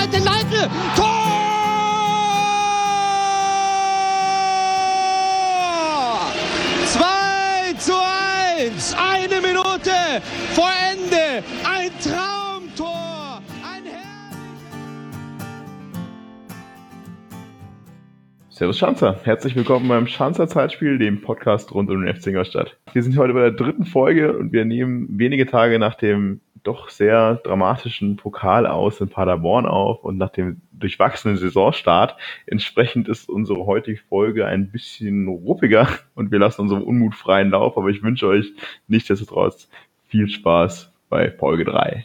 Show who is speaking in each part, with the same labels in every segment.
Speaker 1: zweite Leite. Tor! 2:1. Eine Minute vor Ende. Ein Traumtor. Ein
Speaker 2: Servus Schanzer, herzlich willkommen beim Schanzer Zeitspiel, dem Podcast rund um den FC Ingolstadt. Wir sind heute bei der 3. Folge und wir nehmen wenige Tage nach dem doch sehr dramatischen Pokal aus in Paderborn auf und nach dem durchwachsenen Saisonstart. Entsprechend ist unsere heutige Folge ein bisschen ruppiger und wir lassen unserem Unmut freien Lauf, aber ich wünsche euch nichtsdestotrotz viel Spaß bei Folge 3.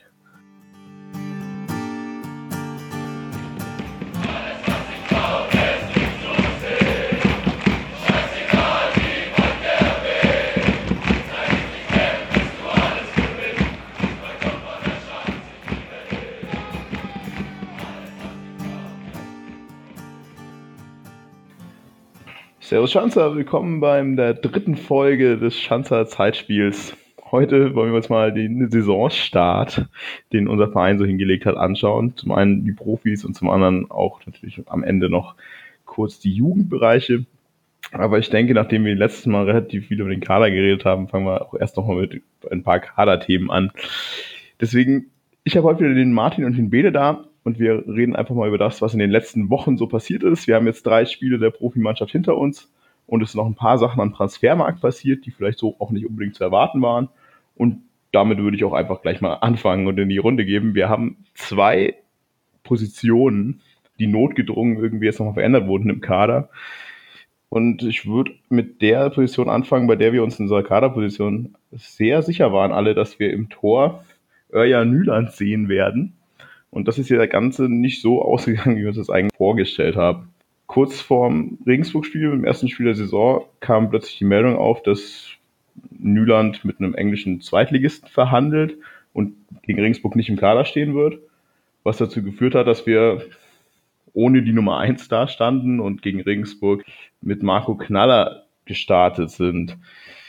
Speaker 2: Servus Schanzer, willkommen beim der 3. Folge des Schanzer Zeitspiels. Heute wollen wir uns mal den Saisonstart, den unser Verein so hingelegt hat, anschauen. Zum einen die Profis und zum anderen auch natürlich am Ende noch kurz die Jugendbereiche. Aber ich denke, nachdem wir letztes Mal relativ viel über den Kader geredet haben, fangen wir auch erst noch mal mit ein paar Kaderthemen an. Deswegen, ich habe heute wieder den Martin und den Bede da. Und wir reden einfach mal über das, was in den letzten Wochen so passiert ist. Wir haben jetzt 3 Spiele der Profimannschaft hinter uns und es sind noch ein paar Sachen am Transfermarkt passiert, die vielleicht so auch nicht unbedingt zu erwarten waren. Und damit würde ich auch einfach gleich mal anfangen und in die Runde geben. Wir haben 2 Positionen, die notgedrungen irgendwie jetzt nochmal verändert wurden im Kader. Und ich würde mit der Position anfangen, bei der wir uns in unserer Kaderposition sehr sicher waren alle, dass wir im Tor Örjan Nyland sehen werden. Und das ist ja das Ganze nicht so ausgegangen, wie wir uns das eigentlich vorgestellt haben. Kurz vorm Regensburg-Spiel, im ersten Spiel der Saison, kam plötzlich die Meldung auf, dass Nyland mit einem englischen Zweitligisten verhandelt und gegen Regensburg nicht im Kader stehen wird. Was dazu geführt hat, dass wir ohne die Nummer 1 da standen und gegen Regensburg mit Marco Knaller gestartet sind.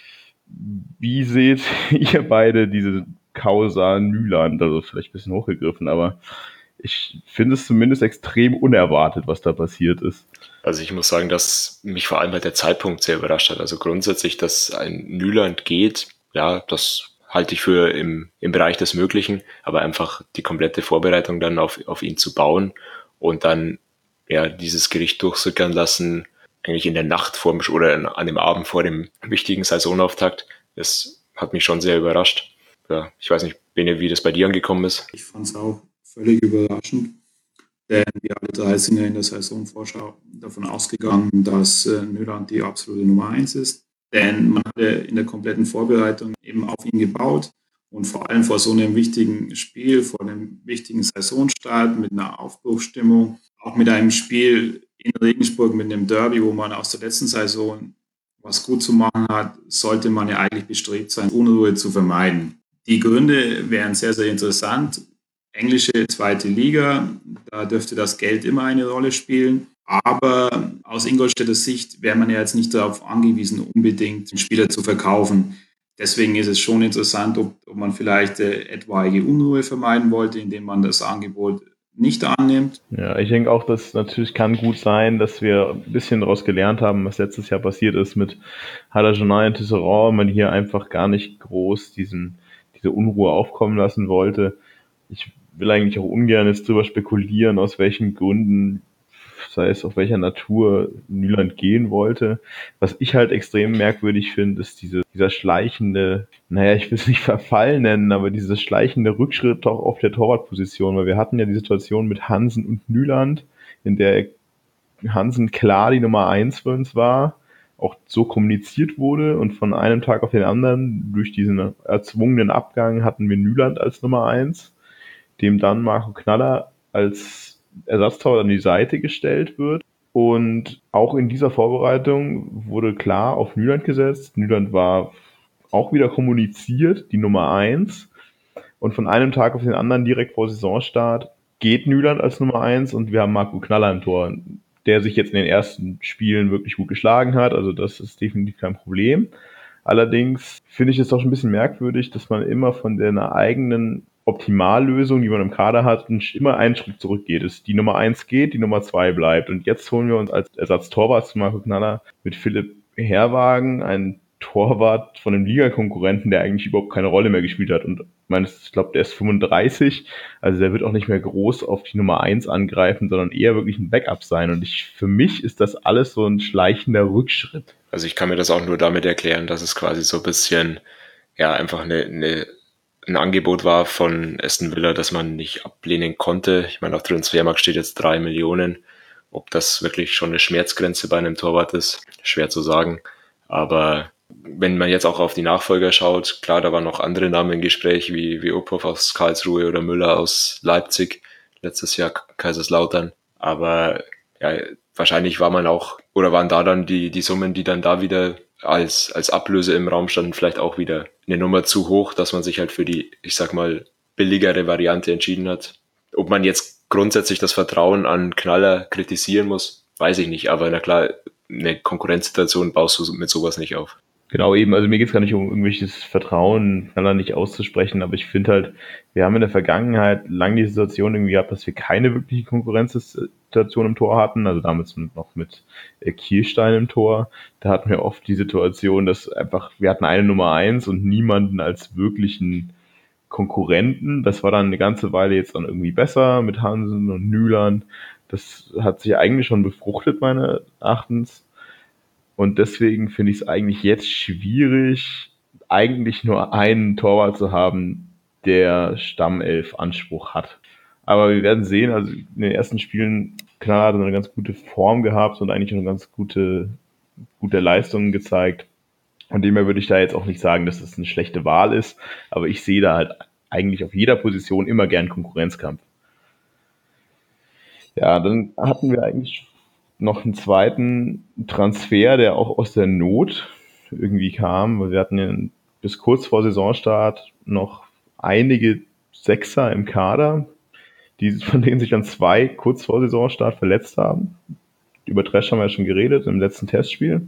Speaker 2: Wie seht ihr beide diese Causa Nyland, also vielleicht ein bisschen hochgegriffen, aber ich finde es zumindest extrem unerwartet, was da passiert ist.
Speaker 3: Also ich muss sagen, dass mich vor allem halt der Zeitpunkt sehr überrascht hat. Also grundsätzlich, dass ein Nyland geht, ja, das halte ich für im Bereich des Möglichen, aber einfach die komplette Vorbereitung dann auf ihn zu bauen und dann ja dieses Gericht durchsickern lassen, eigentlich in der Nacht oder an dem Abend vor dem wichtigen Saisonauftakt, das hat mich schon sehr überrascht. Ja, ich weiß nicht, Bene, wie das bei dir angekommen ist.
Speaker 4: Ich fand es auch völlig überraschend, denn wir alle 3 sind ja in der Saisonvorschau davon ausgegangen, dass Nyland die absolute Nummer 1 ist. Denn man hatte in der kompletten Vorbereitung eben auf ihn gebaut und vor allem vor so einem wichtigen Spiel, vor einem wichtigen Saisonstart mit einer Aufbruchsstimmung, auch mit einem Spiel in Regensburg mit einem Derby, wo man aus der letzten Saison was gut zu machen hat, sollte man ja eigentlich bestrebt sein, Unruhe zu vermeiden. Die Gründe wären sehr, sehr interessant. Englische 2. Liga, da dürfte das Geld immer eine Rolle spielen. Aber aus Ingolstädter Sicht wäre man ja jetzt nicht darauf angewiesen, unbedingt den Spieler zu verkaufen. Deswegen ist es schon interessant, ob man vielleicht etwaige Unruhe vermeiden wollte, indem man das Angebot nicht annimmt.
Speaker 2: Ja, ich denke auch, dass natürlich kann gut sein, dass wir ein bisschen daraus gelernt haben, was letztes Jahr passiert ist mit Hallajonai und Tisserand, man hier einfach gar nicht groß diese Unruhe aufkommen lassen wollte. Ich will eigentlich auch ungern jetzt drüber spekulieren, aus welchen Gründen, sei es auf welcher Natur Nyland gehen wollte. Was ich halt extrem merkwürdig finde, ist dieser schleichende, ich will es nicht Verfall nennen, aber dieser schleichende Rückschritt auch auf der Torwartposition, weil wir hatten ja die Situation mit Hansen und Nyland, in der Hansen klar die Nummer 1 für uns war, auch so kommuniziert wurde und von einem Tag auf den anderen durch diesen erzwungenen Abgang hatten wir Nyland als Nummer 1, dem dann Marco Knaller als Ersatztorwart an die Seite gestellt wird. Und auch in dieser Vorbereitung wurde klar auf Nyland gesetzt. Nyland war auch wieder kommuniziert, die Nummer 1. Und von einem Tag auf den anderen, direkt vor Saisonstart, geht Nyland als Nummer 1 und wir haben Marco Knaller im Tor, der sich jetzt in den ersten Spielen wirklich gut geschlagen hat. Also das ist definitiv kein Problem. Allerdings finde ich es doch ein bisschen merkwürdig, dass man immer von einer eigenen Optimallösung, die man im Kader hat, immer einen Schritt zurückgeht. Die Nummer 1 geht, die Nummer 2 bleibt. Und jetzt holen wir uns als Ersatztorwart zu Marco Knaller mit Philipp Herwagen einen Torwart von einem Ligakonkurrenten, der eigentlich überhaupt keine Rolle mehr gespielt hat. Und ich glaube, der ist 35, also der wird auch nicht mehr groß auf die Nummer 1 angreifen, sondern eher wirklich ein Backup sein. Und für mich ist das alles so ein schleichender Rückschritt.
Speaker 3: Also ich kann mir das auch nur damit erklären, dass es quasi so ein bisschen, ja, einfach ein Angebot war von Aston Villa, das man nicht ablehnen konnte. Ich meine, auf Transfermarkt steht jetzt 3 Millionen. Ob das wirklich schon eine Schmerzgrenze bei einem Torwart ist, schwer zu sagen. Aber wenn man jetzt auch auf die Nachfolger schaut, klar, da waren noch andere Namen im Gespräch, wie Uphoff aus Karlsruhe oder Müller aus Leipzig, letztes Jahr Kaiserslautern. Aber ja, wahrscheinlich waren da dann die Summen, die dann da wieder als Ablöse im Raum standen, vielleicht auch wieder eine Nummer zu hoch, dass man sich halt für die, ich sag mal, billigere Variante entschieden hat. Ob man jetzt grundsätzlich das Vertrauen an Knaller kritisieren muss, weiß ich nicht. Aber na klar, eine Konkurrenzsituation baust du mit sowas nicht auf.
Speaker 2: Genau, eben, also mir geht es gar nicht um irgendwelches Vertrauen, Knaller nicht auszusprechen, aber ich finde halt, wir haben in der Vergangenheit lange die Situation irgendwie gehabt, dass wir keine wirkliche Konkurrenzsituation im Tor hatten, also damals noch mit Kielstein im Tor, da hatten wir oft die Situation, dass einfach, wir hatten eine Nummer 1 und niemanden als wirklichen Konkurrenten, das war dann eine ganze Weile jetzt dann irgendwie besser mit Hansen und Nüland, das hat sich eigentlich schon befruchtet, meines Erachtens. Und deswegen finde ich es eigentlich jetzt schwierig, eigentlich nur einen Torwart zu haben, der Stammelf-Anspruch hat. Aber wir werden sehen, also in den ersten Spielen, klar, hat er eine ganz gute Form gehabt und eigentlich eine ganz gute Leistungen gezeigt. Von dem her würde ich da jetzt auch nicht sagen, dass das eine schlechte Wahl ist, aber ich sehe da halt eigentlich auf jeder Position immer gern Konkurrenzkampf. Ja, dann hatten wir eigentlich noch einen zweiten Transfer, der auch aus der Not irgendwie kam. Wir hatten ja bis kurz vor Saisonstart noch einige Sechser im Kader, von denen sich dann 2 kurz vor Saisonstart verletzt haben. Über Tresch haben wir ja schon geredet im letzten Testspiel.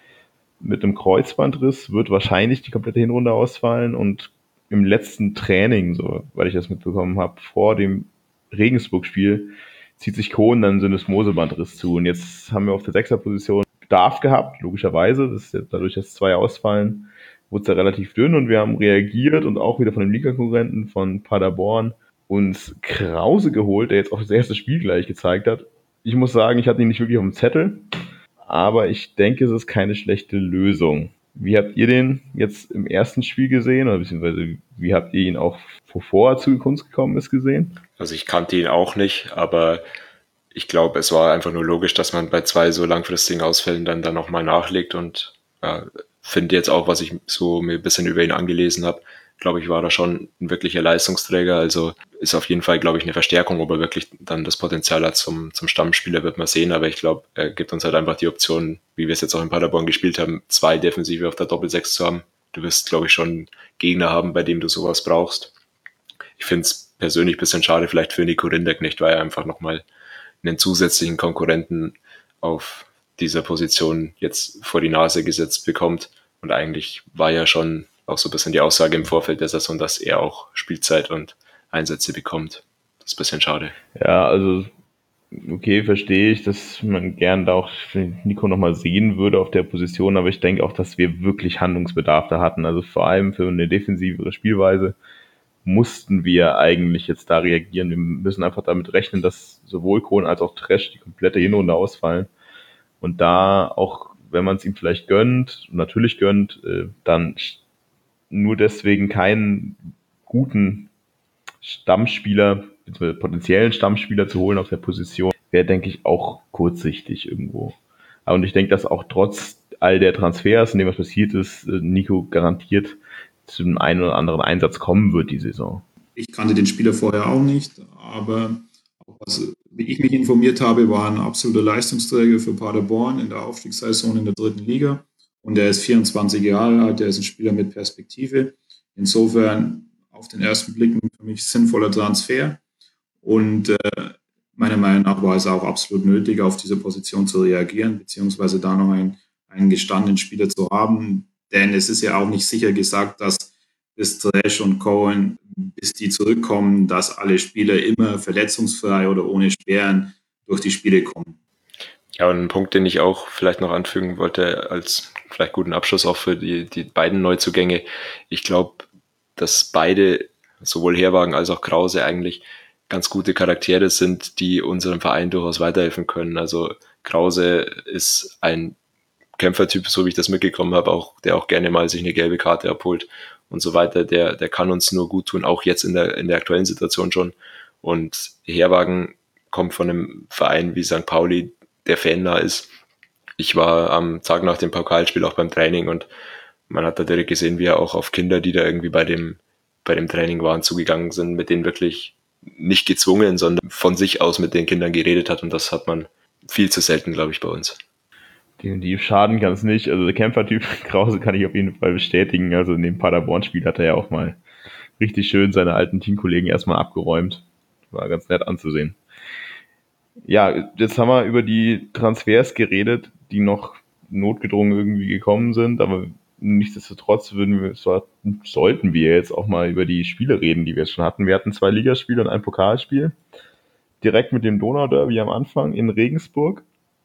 Speaker 2: Mit einem Kreuzbandriss wird wahrscheinlich die komplette Hinrunde ausfallen und im letzten Training, so weil ich das mitbekommen habe, vor dem Regensburg-Spiel, zieht sich Kohn dann Syndesmosebandriss zu. Und jetzt haben wir auf der Sechserposition Bedarf gehabt, logischerweise. Das ist jetzt dadurch, dass 2 ausfallen, wurde es ja relativ dünn und wir haben reagiert und auch wieder von dem Liga-Konkurrenten von Paderborn uns Krause geholt, der jetzt auch das erste Spiel gleich gezeigt hat. Ich muss sagen, ich hatte ihn nicht wirklich auf dem Zettel, aber ich denke, es ist keine schlechte Lösung. Wie habt ihr den jetzt im ersten Spiel gesehen oder beziehungsweise wie habt ihr ihn auch bevor er zu Kunst gekommen ist gesehen?
Speaker 3: Also ich kannte ihn auch nicht, aber ich glaube, es war einfach nur logisch, dass man bei 2 so langfristigen Ausfällen dann nochmal nachlegt und finde jetzt auch, was ich so mir ein bisschen über ihn angelesen habe, glaube ich, war er schon ein wirklicher Leistungsträger, also ist auf jeden Fall, glaube ich, eine Verstärkung, ob er wirklich dann das Potenzial hat zum Stammspieler, wird man sehen, aber ich glaube, er gibt uns halt einfach die Option, wie wir es jetzt auch in Paderborn gespielt haben, 2 Defensive auf der Doppel-6 zu haben. Du wirst, glaube ich, schon einen Gegner haben, bei dem du sowas brauchst. Ich finde es persönlich ein bisschen schade, vielleicht für Nico Rinderknecht, weil er einfach nochmal einen zusätzlichen Konkurrenten auf dieser Position jetzt vor die Nase gesetzt bekommt. Und eigentlich war ja schon auch so ein bisschen die Aussage im Vorfeld der Saison, dass er auch Spielzeit und Einsätze bekommt. Das ist ein bisschen schade.
Speaker 2: Ja, also okay, verstehe ich, dass man gern da auch Nico nochmal sehen würde auf der Position, aber ich denke auch, dass wir wirklich Handlungsbedarf da hatten. Also vor allem für eine defensivere Spielweise mussten wir eigentlich jetzt da reagieren. Wir müssen einfach damit rechnen, dass sowohl Kohn als auch Tresch die komplette Hinrunde ausfallen. Und da auch, wenn man es ihm vielleicht gönnt, natürlich gönnt, dann nur deswegen keinen guten Stammspieler, beziehungsweise potenziellen Stammspieler zu holen auf der Position, wäre, denke ich, auch kurzsichtig irgendwo. Und ich denke, dass auch trotz all der Transfers, in dem was passiert ist, Nico garantiert zu einem einen oder anderen Einsatz kommen wird die Saison.
Speaker 4: Ich kannte den Spieler vorher auch nicht, aber wie ich mich informiert habe, war ein absoluter Leistungsträger für Paderborn in der Aufstiegssaison in der 3. Liga. Und er ist 24 Jahre alt, er ist ein Spieler mit Perspektive. Insofern auf den ersten Blick für mich sinnvoller Transfer. Und meiner Meinung nach war es auch absolut nötig, auf diese Position zu reagieren, beziehungsweise da noch einen gestandenen Spieler zu haben, denn es ist ja auch nicht sicher gesagt, dass bis Thresh und Cohen, bis die zurückkommen, dass alle Spieler immer verletzungsfrei oder ohne Sperren durch die Spiele kommen.
Speaker 3: Ja, und ein Punkt, den ich auch vielleicht noch anfügen wollte, als vielleicht guten Abschluss auch für die beiden Neuzugänge. Ich glaube, dass beide, sowohl Herwagen als auch Krause, eigentlich ganz gute Charaktere sind, die unserem Verein durchaus weiterhelfen können. Also Krause ist ein Kämpfertyp, so wie ich das mitgekommen habe, auch der auch gerne mal sich eine gelbe Karte abholt und so weiter. Der kann uns nur gut tun, auch jetzt in der aktuellen Situation schon. Und Herwagen kommt von einem Verein wie St. Pauli, der fannah ist. Ich war am Tag nach dem Pokalspiel auch beim Training und man hat da direkt gesehen, wie er auch auf Kinder, die da irgendwie bei dem Training waren, zugegangen sind, mit denen wirklich nicht gezwungen, sondern von sich aus mit den Kindern geredet hat, und das hat man viel zu selten, glaube ich, bei uns.
Speaker 2: Die schaden kann es nicht. Also der Kämpfertyp Krause kann ich auf jeden Fall bestätigen. Also in dem Paderborn-Spiel hat er ja auch mal richtig schön seine alten Teamkollegen erstmal abgeräumt. War ganz nett anzusehen. Ja, jetzt haben wir über die Transfers geredet, die noch notgedrungen irgendwie gekommen sind, aber nichtsdestotrotz sollten wir jetzt auch mal über die Spiele reden, die wir schon hatten. Wir hatten 2 Ligaspiele und ein Pokalspiel. Direkt mit dem Donauderby am Anfang in Regensburg.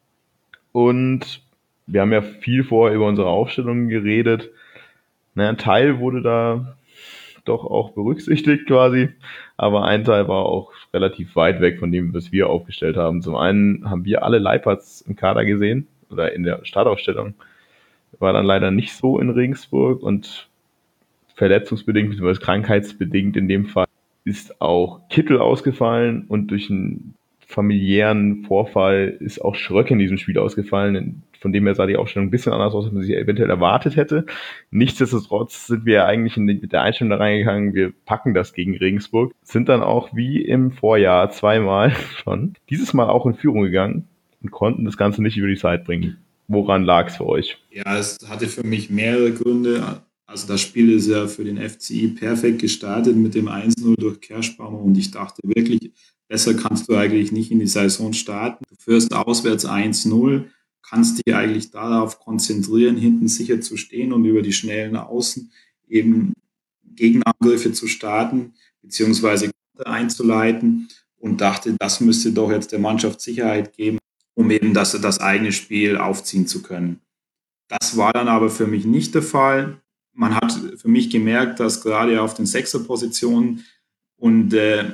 Speaker 2: Und wir haben ja viel vorher über unsere Aufstellungen geredet. Naja, ein Teil wurde da doch auch berücksichtigt quasi, aber ein Teil war auch relativ weit weg von dem, was wir aufgestellt haben. Zum einen haben wir alle Leiperts im Kader gesehen oder in der Startaufstellung. War dann leider nicht so in Regensburg, und verletzungsbedingt bzw. krankheitsbedingt in dem Fall ist auch Kittel ausgefallen, und durch einen familiären Vorfall ist auch Schröck in diesem Spiel ausgefallen. Von dem her sah die Aufstellung ein bisschen anders aus, als man sich eventuell erwartet hätte. Nichtsdestotrotz sind wir eigentlich mit der Einstellung da reingegangen, wir packen das gegen Regensburg. Sind dann auch wie im Vorjahr 2-mal schon, dieses Mal auch in Führung gegangen und konnten das Ganze nicht über die Zeit bringen. Woran lag es für euch?
Speaker 4: Ja, es hatte für mich mehrere Gründe. Also das Spiel ist ja für den FCI perfekt gestartet mit dem 1-0 durch Kerschbaumer, und ich dachte wirklich, besser kannst du eigentlich nicht in die Saison starten. Du führst auswärts 1-0, kannst dich eigentlich darauf konzentrieren, hinten sicher zu stehen und über die schnellen Außen eben Gegenangriffe zu starten, beziehungsweise Konter einzuleiten, und dachte, das müsste doch jetzt der Mannschaft Sicherheit geben, um eben das eigene Spiel aufziehen zu können. Das war dann aber für mich nicht der Fall. Man hat für mich gemerkt, dass gerade auf den Sechserpositionen und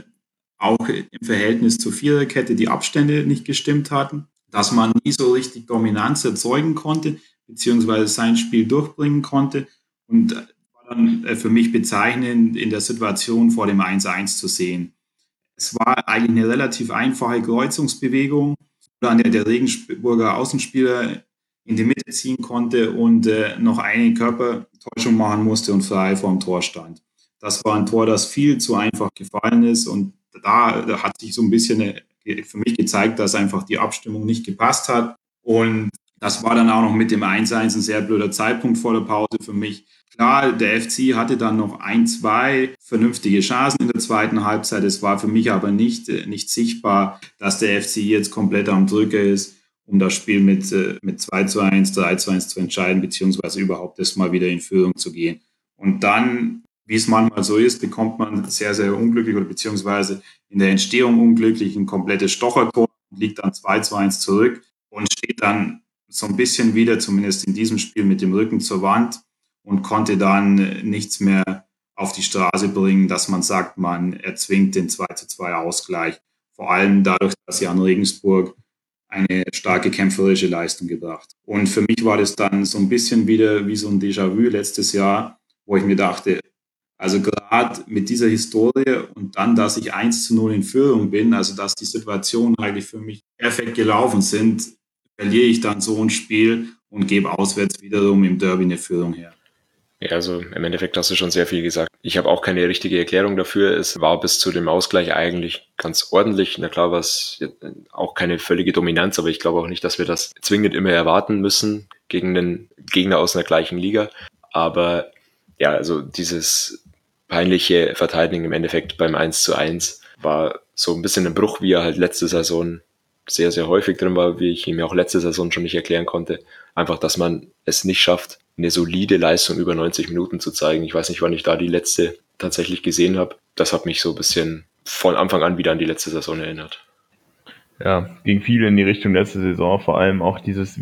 Speaker 4: auch im Verhältnis zur Viererkette die Abstände nicht gestimmt hatten, dass man nie so richtig Dominanz erzeugen konnte, beziehungsweise sein Spiel durchbringen konnte, und war dann für mich bezeichnend in der Situation vor dem 1-1 zu sehen. Es war eigentlich eine relativ einfache Kreuzungsbewegung, an der Regensburger Außenspieler in die Mitte ziehen konnte und noch eine Körpertäuschung machen musste und frei vor dem Tor stand. Das war ein Tor, das viel zu einfach gefallen ist, und da hat sich so ein bisschen für mich gezeigt, dass einfach die Abstimmung nicht gepasst hat, und das war dann auch noch mit dem 1-1 ein sehr blöder Zeitpunkt vor der Pause für mich. Klar, der FC hatte dann noch 1-2 vernünftige Chancen in der zweiten Halbzeit. Es war für mich aber nicht sichtbar, dass der FC jetzt komplett am Drücker ist, um das Spiel mit 2-1, 3-1 zu entscheiden, beziehungsweise überhaupt erst mal wieder in Führung zu gehen. Und dann, wie es manchmal so ist, bekommt man sehr, sehr unglücklich oder beziehungsweise in der Entstehung unglücklich ein komplettes Stochertor, liegt dann 2-1 zurück und steht dann so ein bisschen wieder, zumindest in diesem Spiel, mit dem Rücken zur Wand und konnte dann nichts mehr auf die Straße bringen, dass man sagt, man erzwingt den 2-2 Ausgleich. Vor allem dadurch, dass Jan Regensburg eine starke kämpferische Leistung gebracht. Und für mich war das dann so ein bisschen wieder wie so ein Déjà-vu letztes Jahr, wo ich mir dachte, also gerade mit dieser Historie und dann, dass ich 1-0 in Führung bin, also dass die Situationen eigentlich für mich perfekt gelaufen sind, verliere ich dann so ein Spiel und gebe auswärts wiederum im Derby eine Führung her.
Speaker 3: Ja, also im Endeffekt hast du schon sehr viel gesagt. Ich habe auch keine richtige Erklärung dafür. Es war bis zu dem Ausgleich eigentlich ganz ordentlich. Na klar war es auch keine völlige Dominanz, aber ich glaube auch nicht, dass wir das zwingend immer erwarten müssen gegen einen Gegner aus einer gleichen Liga. Aber ja, also dieses peinliche Verteidigen im Endeffekt beim 1-1 war so ein bisschen ein Bruch, wie er halt letzte Saison sehr, sehr häufig drin war, wie ich ihm ja auch letzte Saison schon nicht erklären konnte. Einfach, dass man es nicht schafft, eine solide Leistung über 90 Minuten zu zeigen. Ich weiß nicht, wann ich da die letzte tatsächlich gesehen habe. Das hat mich so ein bisschen von Anfang an wieder an die letzte Saison erinnert.
Speaker 2: Ja, ging viel in die Richtung letzte Saison, vor allem auch dieses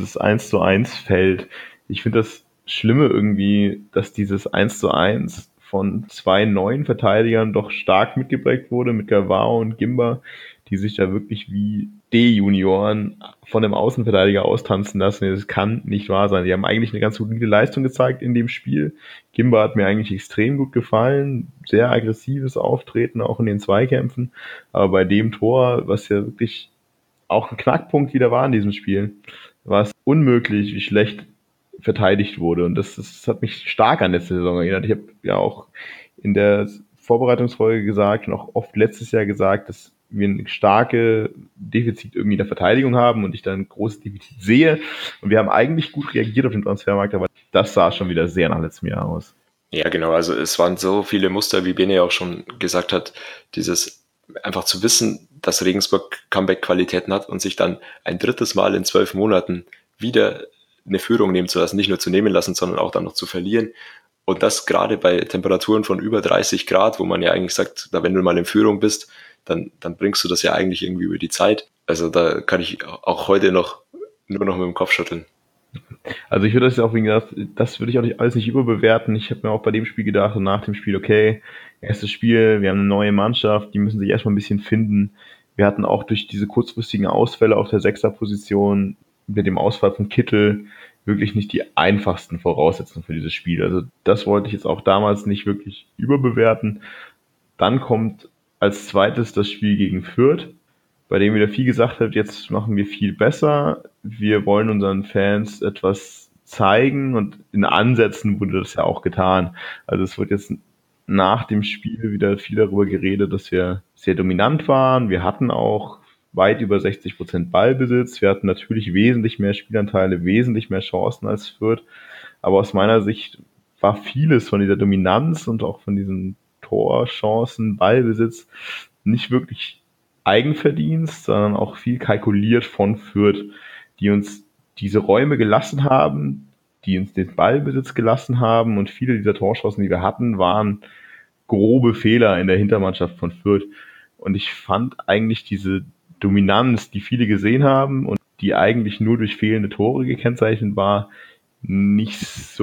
Speaker 2: 1:1 fällt. Ich finde das Schlimme irgendwie, dass dieses 1:1 von 2 neuen Verteidigern doch stark mitgeprägt wurde, mit Gavao und Gimba, die sich da wirklich wie D-Junioren von dem Außenverteidiger austanzen lassen. Das kann nicht wahr sein. Die haben eigentlich eine ganz solide Leistung gezeigt in dem Spiel. Gimba hat mir eigentlich extrem gut gefallen. Sehr aggressives Auftreten, auch in den Zweikämpfen. Aber bei dem Tor, was ja wirklich auch ein Knackpunkt wieder war in diesem Spiel, war es unmöglich, wie schlecht verteidigt wurde. Und das hat mich stark an letzte Saison erinnert. Ich habe ja auch in der Vorbereitungsfolge gesagt und auch oft letztes Jahr gesagt, dass wir ein starke Defizit irgendwie in der Verteidigung haben und ich da ein großes Defizit sehe. Und wir haben eigentlich gut reagiert auf den Transfermarkt, aber das sah schon wieder sehr nach letztem Jahr aus.
Speaker 3: Ja, genau. Also es waren so viele Muster, wie Bene auch schon gesagt hat, dieses einfach zu wissen, dass Regensburg Comeback-Qualitäten hat und sich dann ein drittes Mal in 12 Monaten wieder eine Führung nehmen zu lassen, nicht nur zu nehmen lassen, sondern auch dann noch zu verlieren. Und das gerade bei Temperaturen von über 30 Grad, wo man ja eigentlich sagt, wenn du mal in Führung bist, dann bringst du das ja eigentlich irgendwie über die Zeit. Also da kann ich auch heute noch nur noch mit dem Kopf schütteln.
Speaker 2: Also ich würde das ja auch, wie gesagt, das würde ich auch nicht alles nicht überbewerten. Ich habe mir auch bei dem Spiel gedacht und nach dem Spiel, okay, erstes Spiel, wir haben eine neue Mannschaft, die müssen sich erstmal ein bisschen finden. Wir hatten auch durch diese kurzfristigen Ausfälle auf der Sechserposition mit dem Ausfall von Kittel wirklich nicht die einfachsten Voraussetzungen für dieses Spiel. Also das wollte ich jetzt auch damals nicht wirklich überbewerten. Dann kommt als zweites das Spiel gegen Fürth, bei dem wieder viel gesagt hat, jetzt machen wir viel besser, wir wollen unseren Fans etwas zeigen und in Ansätzen wurde das ja auch getan. Also es wird jetzt nach dem Spiel wieder viel darüber geredet, dass wir sehr dominant waren. Wir hatten auch weit über 60% Ballbesitz. Wir hatten natürlich wesentlich mehr Spielanteile, wesentlich mehr Chancen als Fürth. Aber aus meiner Sicht war vieles von dieser Dominanz und auch von diesen Torchancen, Ballbesitz nicht wirklich Eigenverdienst, sondern auch viel kalkuliert von Fürth, die uns diese Räume gelassen haben, die uns den Ballbesitz gelassen haben und viele dieser Torchancen, die wir hatten, waren grobe Fehler in der Hintermannschaft von Fürth. Und ich fand eigentlich diese Dominanz, die viele gesehen haben und die eigentlich nur durch fehlende Tore gekennzeichnet war, nicht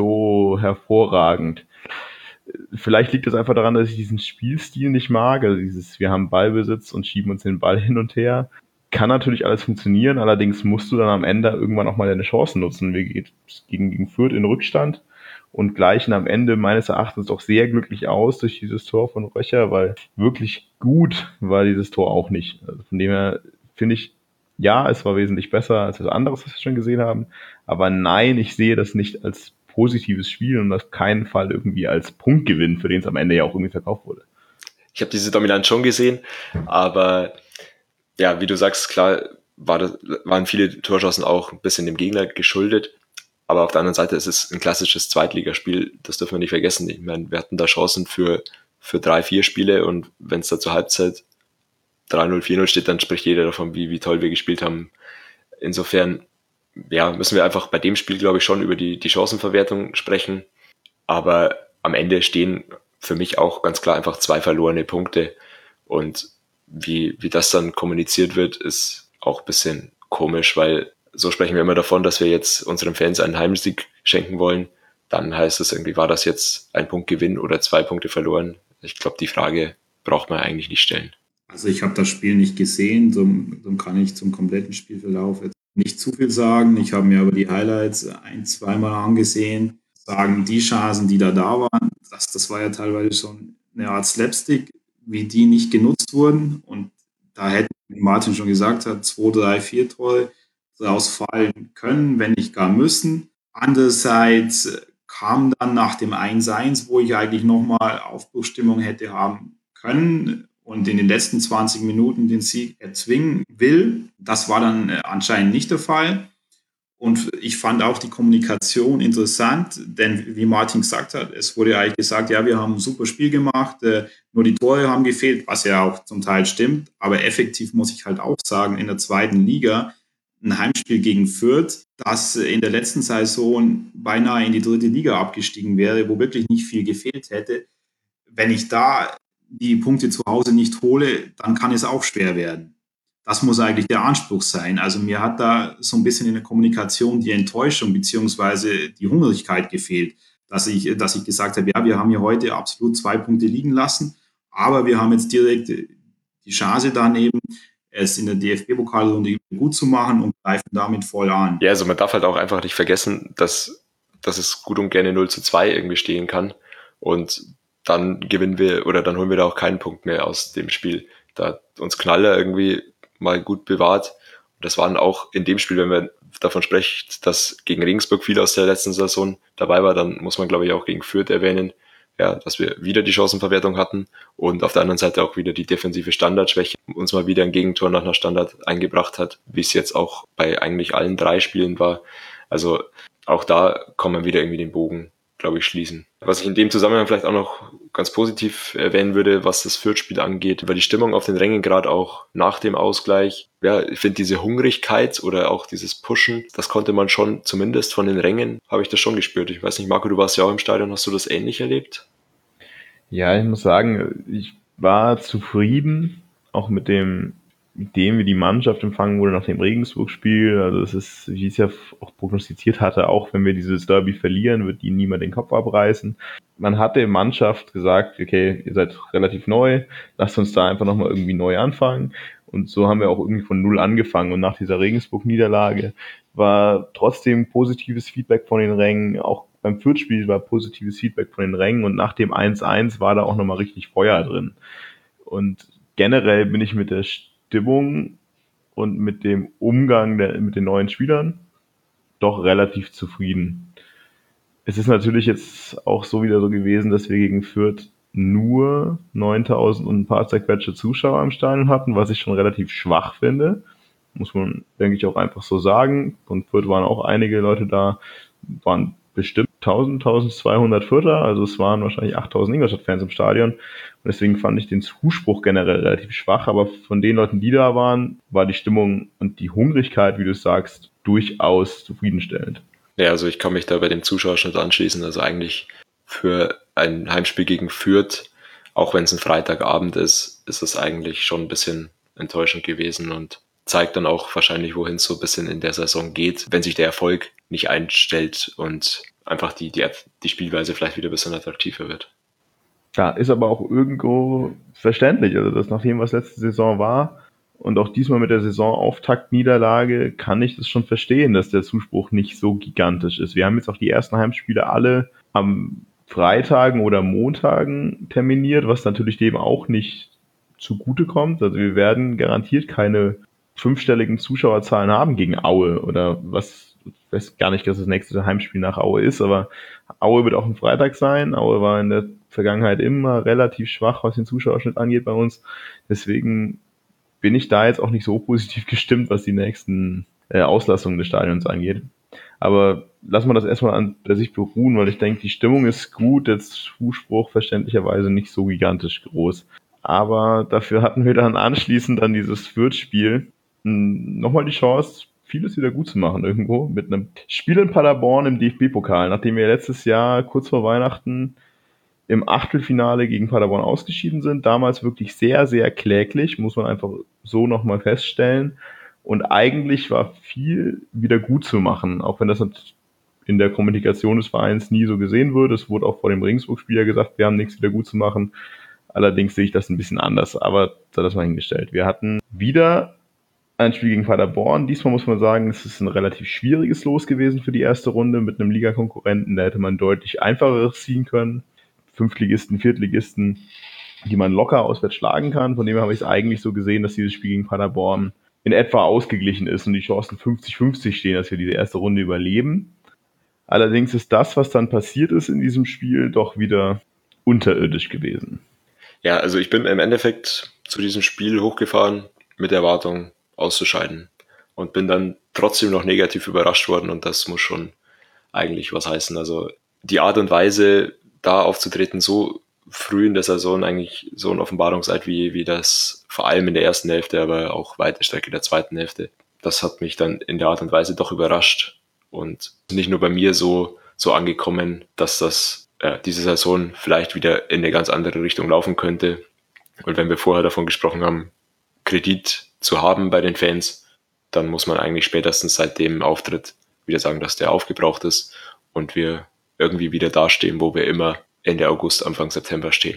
Speaker 2: so hervorragend. Vielleicht liegt es einfach daran, dass ich diesen Spielstil nicht mag. Also wir haben Ballbesitz und schieben uns den Ball hin und her. Kann natürlich alles funktionieren, allerdings musst du dann am Ende irgendwann auch mal deine Chancen nutzen. Wir gegen Fürth in Rückstand und gleichen am Ende meines Erachtens doch sehr glücklich aus durch dieses Tor von Röcher, weil wirklich gut war dieses Tor auch nicht. Also von dem her finde ich, ja, es war wesentlich besser als das andere, was wir schon gesehen haben. Aber nein, ich sehe das nicht als positives Spiel und auf keinen Fall irgendwie als Punktgewinn, für den es am Ende ja auch irgendwie verkauft wurde.
Speaker 3: Ich habe diese Dominanz schon gesehen, aber ja, wie du sagst, klar waren viele Torchancen auch ein bisschen dem Gegner geschuldet, aber auf der anderen Seite ist es ein klassisches Zweitligaspiel, das dürfen wir nicht vergessen. Ich meine, wir hatten da Chancen für 3-4 Spiele und wenn es da zur Halbzeit 3-0, 4-0 steht, dann spricht jeder davon, wie toll wir gespielt haben. Insofern ja, müssen wir einfach bei dem Spiel, glaube ich, schon über die Chancenverwertung sprechen. Aber am Ende stehen für mich auch ganz klar einfach 2 verlorene Punkte. Und wie das dann kommuniziert wird, ist auch ein bisschen komisch, weil so sprechen wir immer davon, dass wir jetzt unseren Fans einen Heimsieg schenken wollen. Dann heißt es irgendwie, war das jetzt ein Punktgewinn oder 2 Punkte verloren? Ich glaube, die Frage braucht man eigentlich nicht stellen.
Speaker 4: Also ich habe das Spiel nicht gesehen, so kann ich zum kompletten Spielverlauf jetzt nicht zu viel sagen. Ich habe mir aber die Highlights 1-2 Mal angesehen. Sagen, die Chancen, die da waren, das war ja teilweise schon eine Art Slapstick, wie die nicht genutzt wurden. Und da hätten, wie Martin schon gesagt hat, 2, 3, 4 Tore daraus fallen können, wenn nicht gar müssen. Andererseits kam dann nach dem 1-1, wo ich eigentlich nochmal Aufbruchsstimmung hätte haben können und in den letzten 20 Minuten den Sieg erzwingen will. Das war dann anscheinend nicht der Fall. Und ich fand auch die Kommunikation interessant, denn wie Martin gesagt hat, es wurde eigentlich gesagt, ja, wir haben ein super Spiel gemacht, nur die Tore haben gefehlt, was ja auch zum Teil stimmt. Aber effektiv muss ich halt auch sagen, in der zweiten Liga ein Heimspiel gegen Fürth, das in der letzten Saison beinahe in die 3. Liga abgestiegen wäre, wo wirklich nicht viel gefehlt hätte. Wenn ich da die Punkte zu Hause nicht hole, dann kann es auch schwer werden. Das muss eigentlich der Anspruch sein. Also mir hat da so ein bisschen in der Kommunikation die Enttäuschung bzw. die Hungrigkeit gefehlt, dass ich gesagt habe, ja, wir haben hier heute absolut 2 Punkte liegen lassen, aber wir haben jetzt direkt die Chance daneben, es in der DFB-Pokalrunde gut zu machen und greifen damit voll an.
Speaker 3: Ja, also man darf halt auch einfach nicht vergessen, dass es gut und gerne 0-2 irgendwie stehen kann und dann gewinnen wir oder dann holen wir da auch keinen Punkt mehr aus dem Spiel. Da hat uns Knaller irgendwie mal gut bewahrt. Und das waren auch in dem Spiel, wenn man davon spricht, dass gegen Regensburg viel aus der letzten Saison dabei war, dann muss man, glaube ich, auch gegen Fürth erwähnen, ja, dass wir wieder die Chancenverwertung hatten und auf der anderen Seite auch wieder die defensive Standardschwäche uns mal wieder ein Gegentor nach einer Standard eingebracht hat, wie es jetzt auch bei eigentlich allen 3 Spielen war. Also auch da kann man wieder irgendwie den Bogen, glaube ich, schließen. Was ich in dem Zusammenhang vielleicht auch noch ganz positiv erwähnen würde, was das Fürth-Spiel angeht, war die Stimmung auf den Rängen, gerade auch nach dem Ausgleich. Ja, ich finde diese Hungrigkeit oder auch dieses Pushen, das konnte man schon, zumindest von den Rängen, habe ich das schon gespürt. Ich weiß nicht, Marco, du warst ja auch im Stadion, hast du das ähnlich erlebt?
Speaker 2: Ja, ich muss sagen, ich war zufrieden, auch mit dem, wie die Mannschaft empfangen wurde nach dem Regensburg-Spiel. Also es ist, wie ich es ja auch prognostiziert hatte, auch wenn wir dieses Derby verlieren, wird ihnen niemand den Kopf abreißen. Man hat der Mannschaft gesagt, okay, ihr seid relativ neu, lasst uns da einfach nochmal irgendwie neu anfangen. Und so haben wir auch irgendwie von Null angefangen. Und nach dieser Regensburg-Niederlage war trotzdem positives Feedback von den Rängen. Auch beim Fürth-Spiel war positives Feedback von den Rängen. Und nach dem 1-1 war da auch nochmal richtig Feuer drin. Und generell bin ich mit der Stimmung und mit dem Umgang mit den neuen Spielern doch relativ zufrieden. Es ist natürlich jetzt auch so wieder so gewesen, dass wir gegen Fürth nur 9.000 und ein paar zerquetschte Zuschauer im Stadion hatten, was ich schon relativ schwach finde. Muss man, denke ich, auch einfach so sagen. Von Fürth waren auch einige Leute da, waren bestimmt 1.200 Fürther, also es waren wahrscheinlich 8.000 Ingolstadt-Fans im Stadion. Und deswegen fand ich den Zuspruch generell relativ schwach, aber von den Leuten, die da waren, war die Stimmung und die Hungrigkeit, wie du sagst, durchaus zufriedenstellend.
Speaker 3: Ja, also ich kann mich da bei dem Zuschauerschnitt anschließen. Also eigentlich für ein Heimspiel gegen Fürth, auch wenn es ein Freitagabend ist, ist es eigentlich schon ein bisschen enttäuschend gewesen und zeigt dann auch wahrscheinlich, wohin es so ein bisschen in der Saison geht, wenn sich der Erfolg nicht einstellt und einfach die Spielweise vielleicht wieder ein bisschen attraktiver wird.
Speaker 2: Ja, ist aber auch irgendwo verständlich. Also das nach dem, was letzte Saison war und auch diesmal mit der Saisonauftakt-Niederlage, kann ich das schon verstehen, dass der Zuspruch nicht so gigantisch ist. Wir haben jetzt auch die ersten Heimspiele alle am Freitagen oder Montagen terminiert, was natürlich dem auch nicht zugutekommt. Also wir werden garantiert keine 5-stelligen Zuschauerzahlen haben gegen Aue oder was, ich weiß gar nicht, dass das nächste Heimspiel nach Aue ist, aber Aue wird auch ein Freitag sein. Aue war in der Vergangenheit immer relativ schwach, was den Zuschauerschnitt angeht bei uns. Deswegen bin ich da jetzt auch nicht so positiv gestimmt, was die nächsten Auslassungen des Stadions angeht. Aber lassen wir das erstmal an sich beruhen, weil ich denke, die Stimmung ist gut, der Zuspruch verständlicherweise nicht so gigantisch groß. Aber dafür hatten wir dann anschließend an dieses Fürth-Spiel nochmal die Chance, vieles wieder gut zu machen irgendwo, mit einem Spiel in Paderborn im DFB-Pokal, nachdem wir letztes Jahr kurz vor Weihnachten im Achtelfinale gegen Paderborn ausgeschieden sind. Damals wirklich sehr, sehr kläglich, muss man einfach so nochmal feststellen. Und eigentlich war viel wieder gut zu machen, auch wenn das in der Kommunikation des Vereins nie so gesehen wird. Es wurde auch vor dem Regensburg-Spiel ja gesagt, wir haben nichts wieder gut zu machen. Allerdings sehe ich das ein bisschen anders, aber sei das mal hingestellt. Wir hatten wieder ein Spiel gegen Paderborn. Diesmal muss man sagen, es ist ein relativ schwieriges Los gewesen für die erste Runde mit einem Ligakonkurrenten. Da hätte man deutlich einfacheres ziehen können. 5-Ligisten, 4-Ligisten, die man locker auswärts schlagen kann. Von dem her habe ich es eigentlich so gesehen, dass dieses Spiel gegen Paderborn in etwa ausgeglichen ist und die Chancen 50-50 stehen, dass wir diese erste Runde überleben. Allerdings ist das, was dann passiert ist in diesem Spiel, doch wieder unterirdisch gewesen.
Speaker 3: Ja, also ich bin im Endeffekt zu diesem Spiel hochgefahren mit der Erwartung auszuscheiden und bin dann trotzdem noch negativ überrascht worden und das muss schon eigentlich was heißen. Also die Art und Weise, da aufzutreten, so früh in der Saison, eigentlich so ein Offenbarungseid wie das vor allem in der ersten Hälfte, aber auch weite Strecke der zweiten Hälfte. das hat mich dann in der Art und Weise doch überrascht und nicht nur bei mir so angekommen, dass das diese Saison vielleicht wieder in eine ganz andere Richtung laufen könnte. Und wenn wir vorher davon gesprochen haben, Kredit zu haben bei den Fans, dann muss man eigentlich spätestens seit dem Auftritt wieder sagen, dass der aufgebraucht ist und wir irgendwie wieder dastehen, wo wir immer Ende August, Anfang September stehen.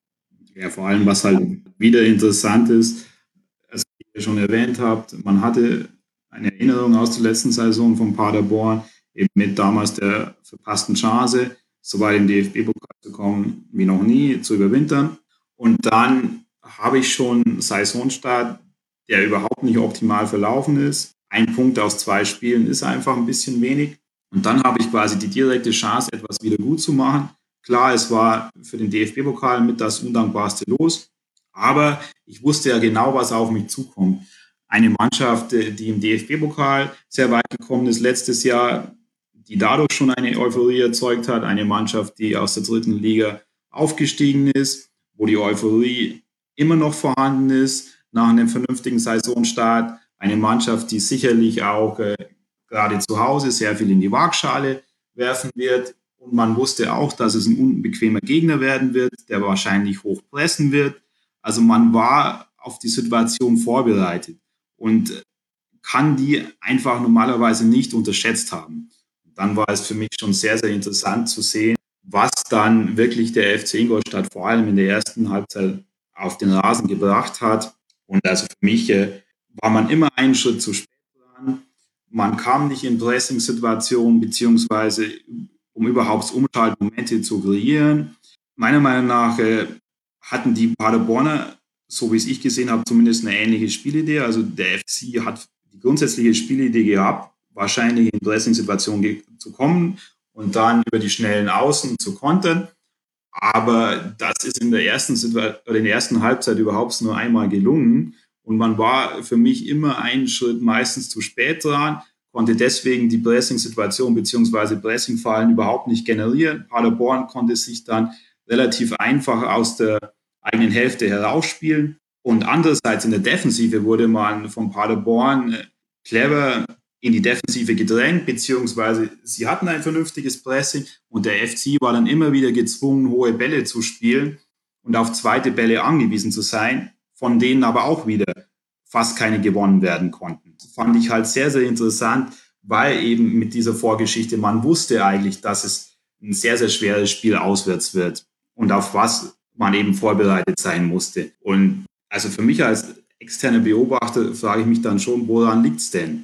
Speaker 4: Ja, vor allem, was halt wieder interessant ist, als ihr schon erwähnt habt, man hatte eine Erinnerung aus der letzten Saison von Paderborn, eben mit damals der verpassten Chance, so weit im DFB-Pokal zu kommen wie noch nie, zu überwintern. Und dann habe ich schon Saisonstart, der überhaupt nicht optimal verlaufen ist. Ein Punkt aus 2 Spielen ist einfach ein bisschen wenig. Und dann habe ich quasi die direkte Chance, etwas wieder gut zu machen. Klar, es war für den DFB-Pokal mit das undankbarste Los, aber ich wusste ja genau, was auf mich zukommt. Eine Mannschaft, die im DFB-Pokal sehr weit gekommen ist letztes Jahr, die dadurch schon eine Euphorie erzeugt hat, eine Mannschaft, die aus der 3. Liga aufgestiegen ist, wo die Euphorie immer noch vorhanden ist, nach einem vernünftigen Saisonstart, eine Mannschaft, die sicherlich auch gerade zu Hause sehr viel in die Waagschale werfen wird. Und man wusste auch, dass es ein unbequemer Gegner werden wird, der wahrscheinlich hoch pressen wird. Also man war auf die Situation vorbereitet und kann die einfach normalerweise nicht unterschätzt haben. Dann war es für mich schon sehr, sehr interessant zu sehen, was dann wirklich der FC Ingolstadt vor allem in der ersten Halbzeit auf den Rasen gebracht hat. Und also für mich war man immer einen Schritt zu spät dran. Man kam nicht in Pressing-Situationen, beziehungsweise um überhaupt Umschaltmomente zu kreieren. Meiner Meinung nach hatten die Paderborner, so wie es ich gesehen habe, zumindest eine ähnliche Spielidee. Also der FC hat die grundsätzliche Spielidee gehabt, wahrscheinlich in Pressing-Situationen zu kommen und dann über die schnellen Außen zu kontern. Aber das ist in der ersten Halbzeit überhaupt nur einmal gelungen. Und man war für mich immer einen Schritt meistens zu spät dran, konnte deswegen die Pressing-Situation bzw. Pressing-Fallen überhaupt nicht generieren. Paderborn konnte sich dann relativ einfach aus der eigenen Hälfte herausspielen. Und andererseits in der Defensive wurde man von Paderborn clever in die Defensive gedrängt, beziehungsweise sie hatten ein vernünftiges Pressing und der FC war dann immer wieder gezwungen, hohe Bälle zu spielen und auf zweite Bälle angewiesen zu sein, von denen aber auch wieder fast keine gewonnen werden konnten. Das fand ich halt sehr, sehr interessant, weil eben mit dieser Vorgeschichte man wusste eigentlich, dass es ein sehr, sehr schweres Spiel auswärts wird und auf was man eben vorbereitet sein musste. Und also für mich als externer Beobachter frage ich mich dann schon, woran liegt es denn?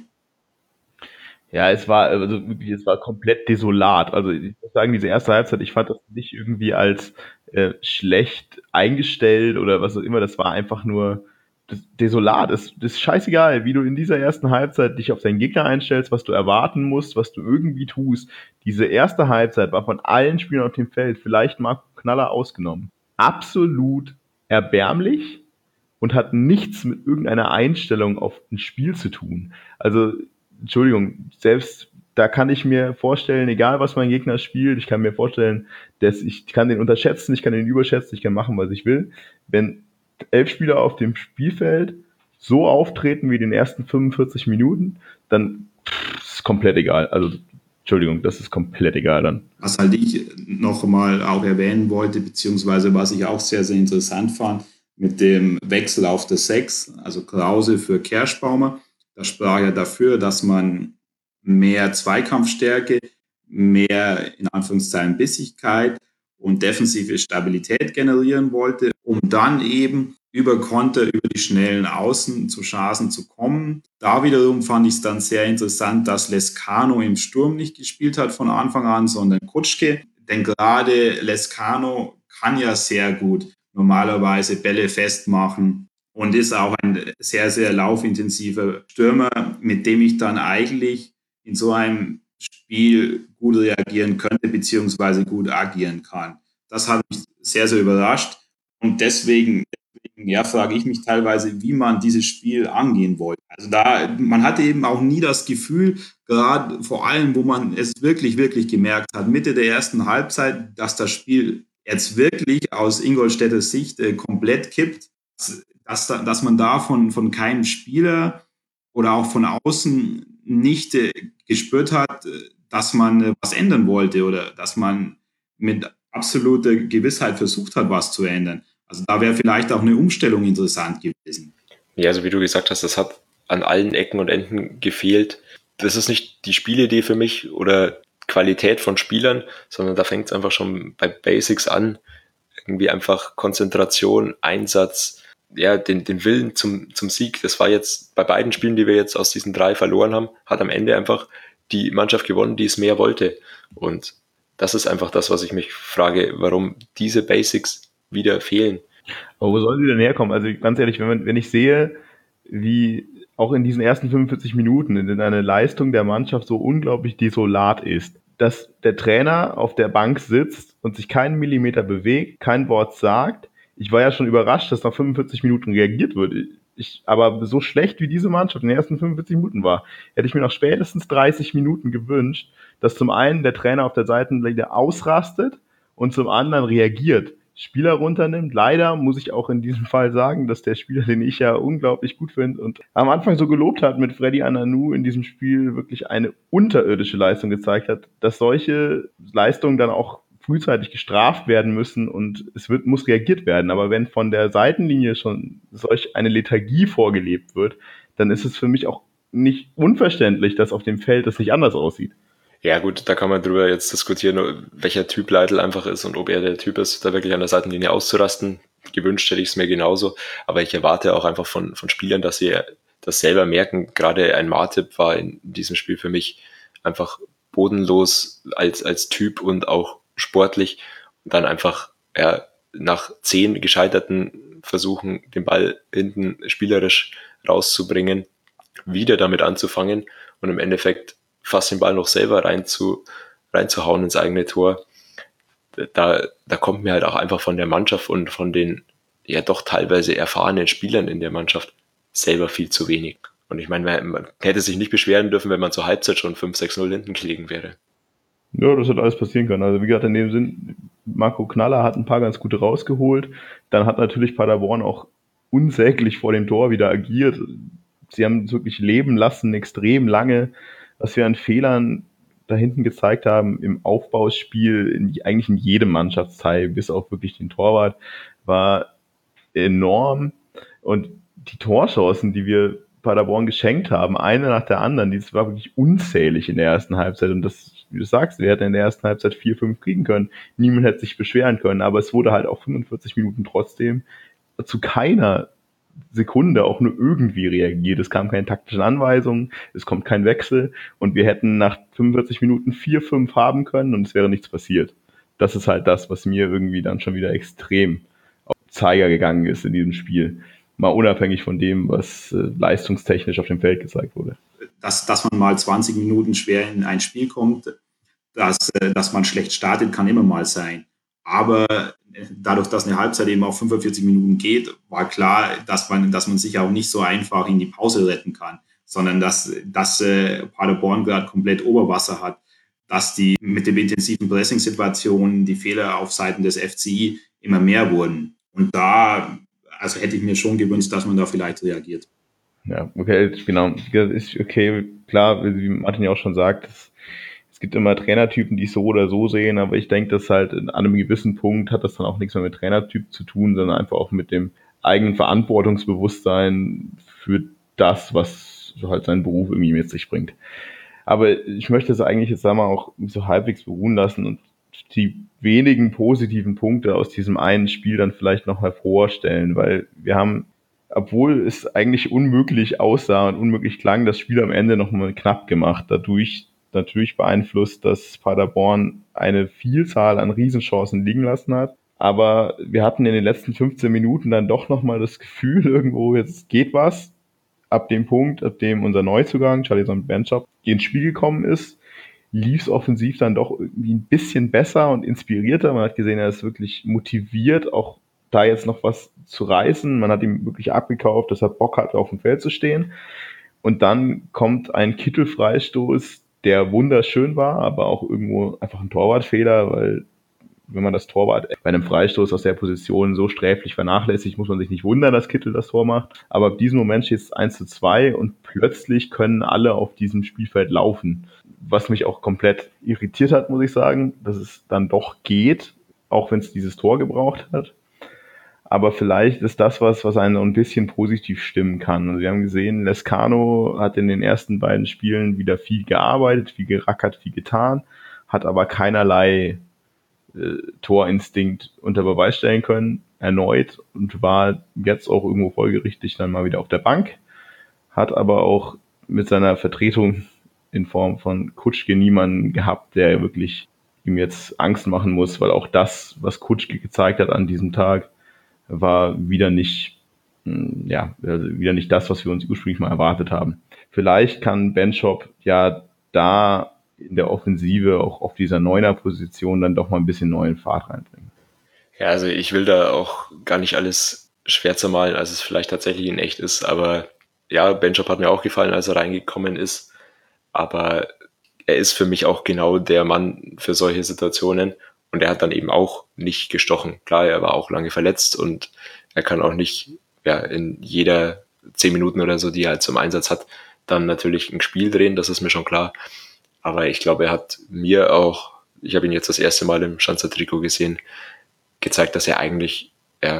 Speaker 2: Ja, es war komplett desolat. Also ich muss sagen, diese erste Halbzeit, ich fand das nicht irgendwie als schlecht eingestellt oder was auch immer. Das war einfach nur desolat. Das ist scheißegal, wie du in dieser ersten Halbzeit dich auf deinen Gegner einstellst, was du erwarten musst, was du irgendwie tust. Diese erste Halbzeit war von allen Spielern auf dem Feld, vielleicht Marco Knaller ausgenommen, absolut erbärmlich und hat nichts mit irgendeiner Einstellung auf ein Spiel zu tun. Also Entschuldigung, selbst da kann ich mir vorstellen, egal was mein Gegner spielt, ich kann mir vorstellen, dass ich kann den unterschätzen, ich kann den überschätzen, ich kann machen, was ich will. Wenn 11 Spieler auf dem Spielfeld so auftreten wie in den ersten 45 Minuten, dann ist es komplett egal. Also, Entschuldigung, das ist komplett egal dann.
Speaker 4: Was halt ich noch mal auch erwähnen wollte, beziehungsweise was ich auch sehr, sehr interessant fand, mit dem Wechsel auf der 6, also Krause für Kerschbaumer. Das sprach ja dafür, dass man mehr Zweikampfstärke, mehr in Anführungszeichen Bissigkeit und defensive Stabilität generieren wollte, um dann eben über Konter, über die schnellen Außen zu Chancen zu kommen. Da wiederum fand ich es dann sehr interessant, dass Lescano im Sturm nicht gespielt hat von Anfang an, sondern Kutschke. Denn gerade Lescano kann ja sehr gut normalerweise Bälle festmachen und ist auch ein sehr, sehr laufintensiver Stürmer, mit dem ich dann eigentlich in so einem Spiel gut reagieren könnte, beziehungsweise gut agieren kann. Das hat mich sehr, sehr überrascht. Und deswegen ja, frage ich mich teilweise, wie man dieses Spiel angehen wollte. Also man hatte eben auch nie das Gefühl, gerade vor allem, wo man es wirklich, wirklich gemerkt hat, Mitte der ersten Halbzeit, dass das Spiel jetzt wirklich aus Ingolstädter Sicht komplett kippt, dass man da von keinem Spieler oder auch von außen nicht gespürt hat, dass man was ändern wollte oder dass man mit absoluter Gewissheit versucht hat, was zu ändern. Also da wäre vielleicht auch eine Umstellung interessant gewesen.
Speaker 3: Ja, also wie du gesagt hast, das hat an allen Ecken und Enden gefehlt. Das ist nicht die Spielidee für mich oder Qualität von Spielern, sondern da fängt es einfach schon bei Basics an. Irgendwie einfach Konzentration, Einsatz, ja, den Willen zum Sieg. Das war jetzt bei beiden Spielen, die wir jetzt aus diesen 3 verloren haben, hat am Ende einfach die Mannschaft gewonnen, die es mehr wollte. Und das ist einfach das, was ich mich frage, warum diese Basics wieder fehlen.
Speaker 2: Aber wo sollen sie denn herkommen? Also ganz ehrlich, wenn ich sehe, wie auch in diesen ersten 45 Minuten in eine Leistung der Mannschaft so unglaublich desolat ist, dass der Trainer auf der Bank sitzt und sich keinen Millimeter bewegt, kein Wort sagt. Ich war ja schon überrascht, dass nach 45 Minuten reagiert wird. Aber so schlecht wie diese Mannschaft in den ersten 45 Minuten war, hätte ich mir nach spätestens 30 Minuten gewünscht, dass zum einen der Trainer auf der Seitenlinie ausrastet und zum anderen reagiert. Spieler runternimmt. Leider muss ich auch in diesem Fall sagen, dass der Spieler, den ich ja unglaublich gut finde und am Anfang so gelobt hat mit Freddy Ananou in diesem Spiel wirklich eine unterirdische Leistung gezeigt hat, dass solche Leistungen dann auch frühzeitig gestraft werden müssen und muss reagiert werden. Aber wenn von der Seitenlinie schon solch eine Lethargie vorgelebt wird, dann ist es für mich auch nicht unverständlich, dass auf dem Feld das nicht anders aussieht.
Speaker 3: Ja gut, da kann man drüber jetzt diskutieren, welcher Typ Leitl einfach ist und ob er der Typ ist, da wirklich an der Seitenlinie auszurasten. Gewünscht hätte ich es mir genauso, aber ich erwarte auch einfach von Spielern, dass sie das selber merken. Gerade ein Martip war in diesem Spiel für mich einfach bodenlos als Typ und auch sportlich. Und dann einfach nach 10 gescheiterten Versuchen, den Ball hinten spielerisch rauszubringen, wieder damit anzufangen und im Endeffekt fast den Ball noch selber reinzuhauen ins eigene Tor. Da kommt mir halt auch einfach von der Mannschaft und von den ja doch teilweise erfahrenen Spielern in der Mannschaft selber viel zu wenig. Und ich meine, man hätte sich nicht beschweren dürfen, wenn man zur Halbzeit schon 5-6-0 hinten gelegen wäre.
Speaker 2: Ja, das hätte alles passieren können. Also wie gesagt, in dem Sinn, Marco Knaller hat ein paar ganz gute rausgeholt. Dann hat natürlich Paderborn auch unsäglich vor dem Tor wieder agiert. Sie haben es wirklich leben lassen, extrem lange. Was wir an Fehlern da hinten gezeigt haben im Aufbauspiel, eigentlich in jedem Mannschaftsteil, bis auf wirklich den Torwart, war enorm. Und die Torchancen, die wir Paderborn geschenkt haben, eine nach der anderen, das war wirklich unzählig in der ersten Halbzeit. Und das, wie du sagst, wir hätten in der ersten Halbzeit 4-5 kriegen können. Niemand hätte sich beschweren können. Aber es wurde halt auch 45 Minuten trotzdem zu keiner Sekunde auch nur irgendwie reagiert. Es kam keine taktischen Anweisungen, es kommt kein Wechsel und wir hätten nach 45 Minuten 4-5 haben können und es wäre nichts passiert. Das ist halt das, was mir irgendwie dann schon wieder extrem auf den Zeiger gegangen ist in diesem Spiel. Mal unabhängig von dem, was leistungstechnisch auf dem Feld gezeigt wurde.
Speaker 4: Dass man mal 20 Minuten schwer in ein Spiel kommt, dass man schlecht startet, kann immer mal sein. Aber dadurch, dass eine Halbzeit eben auf 45 Minuten geht, war klar, dass man sich auch nicht so einfach in die Pause retten kann, sondern dass Paderborn gerade komplett Oberwasser hat, dass die mit den intensiven Pressing-Situationen die Fehler auf Seiten des FCI immer mehr wurden. Und da hätte ich mir schon gewünscht, dass man da vielleicht reagiert.
Speaker 2: Ja, okay, genau. Ist okay, klar, wie Martin ja auch schon sagt, es gibt immer Trainertypen, die es so oder so sehen, aber ich denke, dass halt an einem gewissen Punkt hat das dann auch nichts mehr mit Trainertyp zu tun, sondern einfach auch mit dem eigenen Verantwortungsbewusstsein für das, was halt sein Beruf irgendwie mit sich bringt. Aber ich möchte es eigentlich jetzt sagen wir auch so halbwegs beruhen lassen und die wenigen positiven Punkte aus diesem einen Spiel dann vielleicht noch hervorstellen, weil wir haben, obwohl es eigentlich unmöglich aussah und unmöglich klang, das Spiel am Ende nochmal knapp gemacht, dadurch natürlich beeinflusst, dass Paderborn eine Vielzahl an Riesenchancen liegen lassen hat. Aber wir hatten in den letzten 15 Minuten dann doch nochmal das Gefühl irgendwo, jetzt geht was. Ab dem Punkt, ab dem unser Neuzugang, Charlison Benchop, ins Spiel gekommen ist, lief es offensiv dann doch irgendwie ein bisschen besser und inspirierter. Man hat gesehen, er ist wirklich motiviert, auch da jetzt noch was zu reißen. Man hat ihm wirklich abgekauft, dass er Bock hat, auf dem Feld zu stehen. Und dann kommt ein Kittel-Freistoß, der wunderschön war, aber auch irgendwo einfach ein Torwartfehler, weil wenn man das Torwart bei einem Freistoß aus der Position so sträflich vernachlässigt, muss man sich nicht wundern, dass Kittel das Tor macht. Aber ab diesem Moment steht es 1:2 und plötzlich können alle auf diesem Spielfeld laufen. Was mich auch komplett irritiert hat, muss ich sagen, dass es dann doch geht, auch wenn es dieses Tor gebraucht hat. Aber vielleicht ist das was einen ein bisschen positiv stimmen kann. Also wir haben gesehen, Lescano hat in den ersten beiden Spielen wieder viel gearbeitet, viel gerackert, viel getan, hat aber keinerlei Torinstinkt unter Beweis stellen können, erneut, und war jetzt auch irgendwo folgerichtig dann mal wieder auf der Bank, hat aber auch mit seiner Vertretung in Form von Kutschke niemanden gehabt, der wirklich ihm jetzt Angst machen muss, weil auch das, was Kutschke gezeigt hat an diesem Tag, war wieder nicht das, was wir uns ursprünglich mal erwartet haben. Vielleicht kann Benschop ja da in der Offensive auch auf dieser Neuner-Position dann doch mal ein bisschen neuen Fahrt reinbringen.
Speaker 3: Ja, also ich will da auch gar nicht alles schwärzer malen, als es vielleicht tatsächlich in echt ist, aber ja, Benschop hat mir auch gefallen, als er reingekommen ist, aber er ist für mich auch genau der Mann für solche Situationen und er hat dann eben auch nicht gestochen. Klar, er war auch lange verletzt und er kann auch nicht in jeder 10 Minuten oder so, die er halt zum Einsatz hat, dann natürlich ein Spiel drehen, das ist mir schon klar. Aber ich glaube, er hat mir auch, ich habe ihn jetzt das erste Mal im Schanzer-Trikot gesehen, gezeigt, dass er eigentlich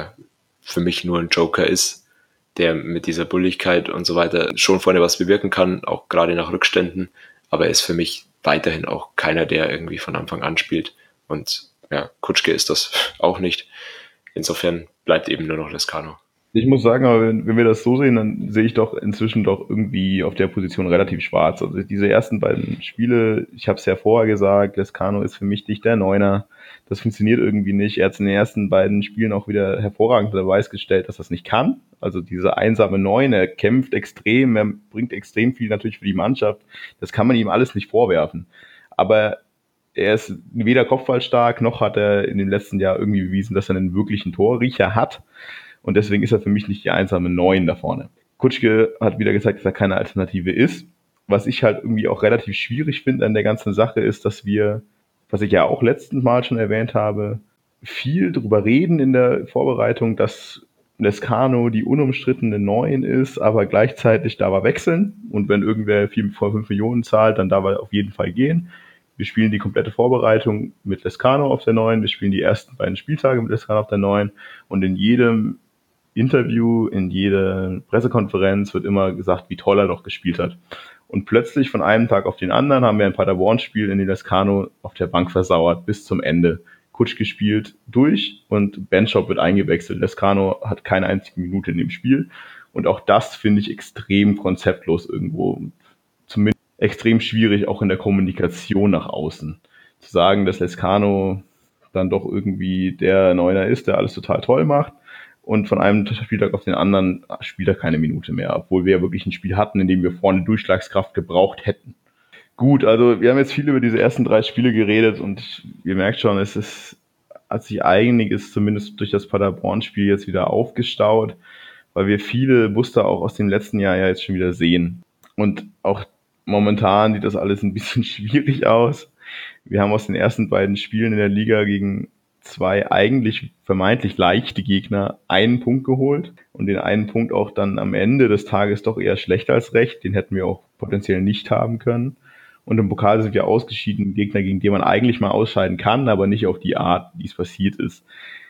Speaker 3: für mich nur ein Joker ist, der mit dieser Bulligkeit und so weiter schon vorne was bewirken kann, auch gerade nach Rückständen. Aber er ist für mich weiterhin auch keiner, der irgendwie von Anfang an spielt. Und ja, Kutschke ist das auch nicht. Insofern bleibt eben nur noch Lescano.
Speaker 2: Ich muss sagen, aber wenn wir das so sehen, dann sehe ich doch inzwischen doch irgendwie auf der Position relativ schwarz. Also diese ersten beiden Spiele, ich habe es ja vorher gesagt, Lescano ist für mich nicht der Neuner. Das funktioniert irgendwie nicht. Er hat in den ersten beiden Spielen auch wieder hervorragend unter Beweis gestellt, dass das nicht kann. Also diese einsame Neun, er kämpft extrem, er bringt extrem viel natürlich für die Mannschaft. Das kann man ihm alles nicht vorwerfen. Aber er ist weder kopfballstark, noch hat er in dem letzten Jahr irgendwie bewiesen, dass er einen wirklichen Torriecher hat. Und deswegen ist er für mich nicht die einsame Neun da vorne. Kutschke hat wieder gezeigt, dass er keine Alternative ist. Was ich halt irgendwie auch relativ schwierig finde an der ganzen Sache ist, dass wir, was ich ja auch letzten Mal schon erwähnt habe, viel drüber reden in der Vorbereitung, dass Lescano die unumstrittene Neun ist, aber gleichzeitig darf er wechseln. Und wenn irgendwer 5 Millionen zahlt, dann darf er auf jeden Fall gehen. Wir spielen die komplette Vorbereitung mit Lescano auf der 9, wir spielen die ersten beiden Spieltage mit Lescano auf der 9 und in jedem Interview, in jeder Pressekonferenz wird immer gesagt, wie toll er doch gespielt hat. Und plötzlich von einem Tag auf den anderen haben wir ein Paderborn-Spiel, in dem Lescano auf der Bank versauert bis zum Ende. Kutschke spielt durch und Benschop wird eingewechselt. Lescano hat keine einzige Minute in dem Spiel. Und auch das finde ich extrem konzeptlos irgendwo. Zumindest extrem schwierig, auch in der Kommunikation nach außen. Zu sagen, dass Lescano dann doch irgendwie der Neuner ist, der alles total toll macht. Und von einem Spieltag auf den anderen spielt er keine Minute mehr, obwohl wir ja wirklich ein Spiel hatten, in dem wir vorne Durchschlagskraft gebraucht hätten. Gut, also wir haben jetzt viel über diese ersten 3 Spiele geredet und ihr merkt schon, hat sich einiges zumindest durch das Paderborn-Spiel jetzt wieder aufgestaut, weil wir viele Muster auch aus dem letzten Jahr ja jetzt schon wieder sehen. Und auch momentan sieht das alles ein bisschen schwierig aus. Wir haben aus den ersten beiden Spielen in der Liga gegen 2 eigentlich vermeintlich leichte Gegner einen Punkt geholt und den einen Punkt auch dann am Ende des Tages doch eher schlecht als recht. Den hätten wir auch potenziell nicht haben können. Und im Pokal sind wir ausgeschieden, Gegner, gegen die man eigentlich mal ausscheiden kann, aber nicht auf die Art, wie es passiert ist.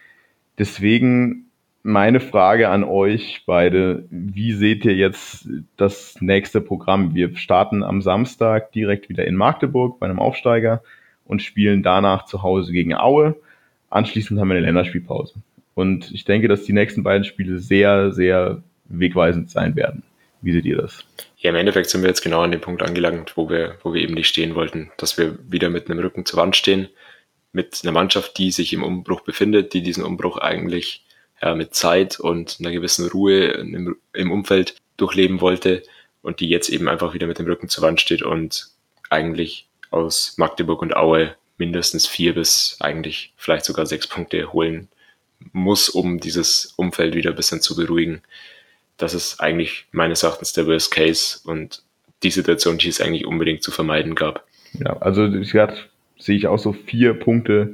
Speaker 2: Deswegen meine Frage an euch beide, wie seht ihr jetzt das nächste Programm? Wir starten am Samstag direkt wieder in Magdeburg bei einem Aufsteiger und spielen danach zu Hause gegen Aue. Anschließend haben wir eine Länderspielpause. Und ich denke, dass die nächsten beiden Spiele sehr, sehr wegweisend sein werden. Wie seht ihr das?
Speaker 3: Ja, im Endeffekt sind wir jetzt genau an dem Punkt angelangt, wo wir eben nicht stehen wollten. Dass wir wieder mit einem Rücken zur Wand stehen, mit einer Mannschaft, die sich im Umbruch befindet, die diesen Umbruch eigentlich mit Zeit und einer gewissen Ruhe im Umfeld durchleben wollte und die jetzt eben einfach wieder mit dem Rücken zur Wand steht und eigentlich aus Magdeburg und Aue mindestens 4 bis eigentlich vielleicht sogar 6 Punkte holen muss, um dieses Umfeld wieder ein bisschen zu beruhigen. Das ist eigentlich meines Erachtens der Worst Case und die Situation, die es eigentlich unbedingt zu vermeiden gab.
Speaker 2: Ja, also sehe ich auch so 4 Punkte,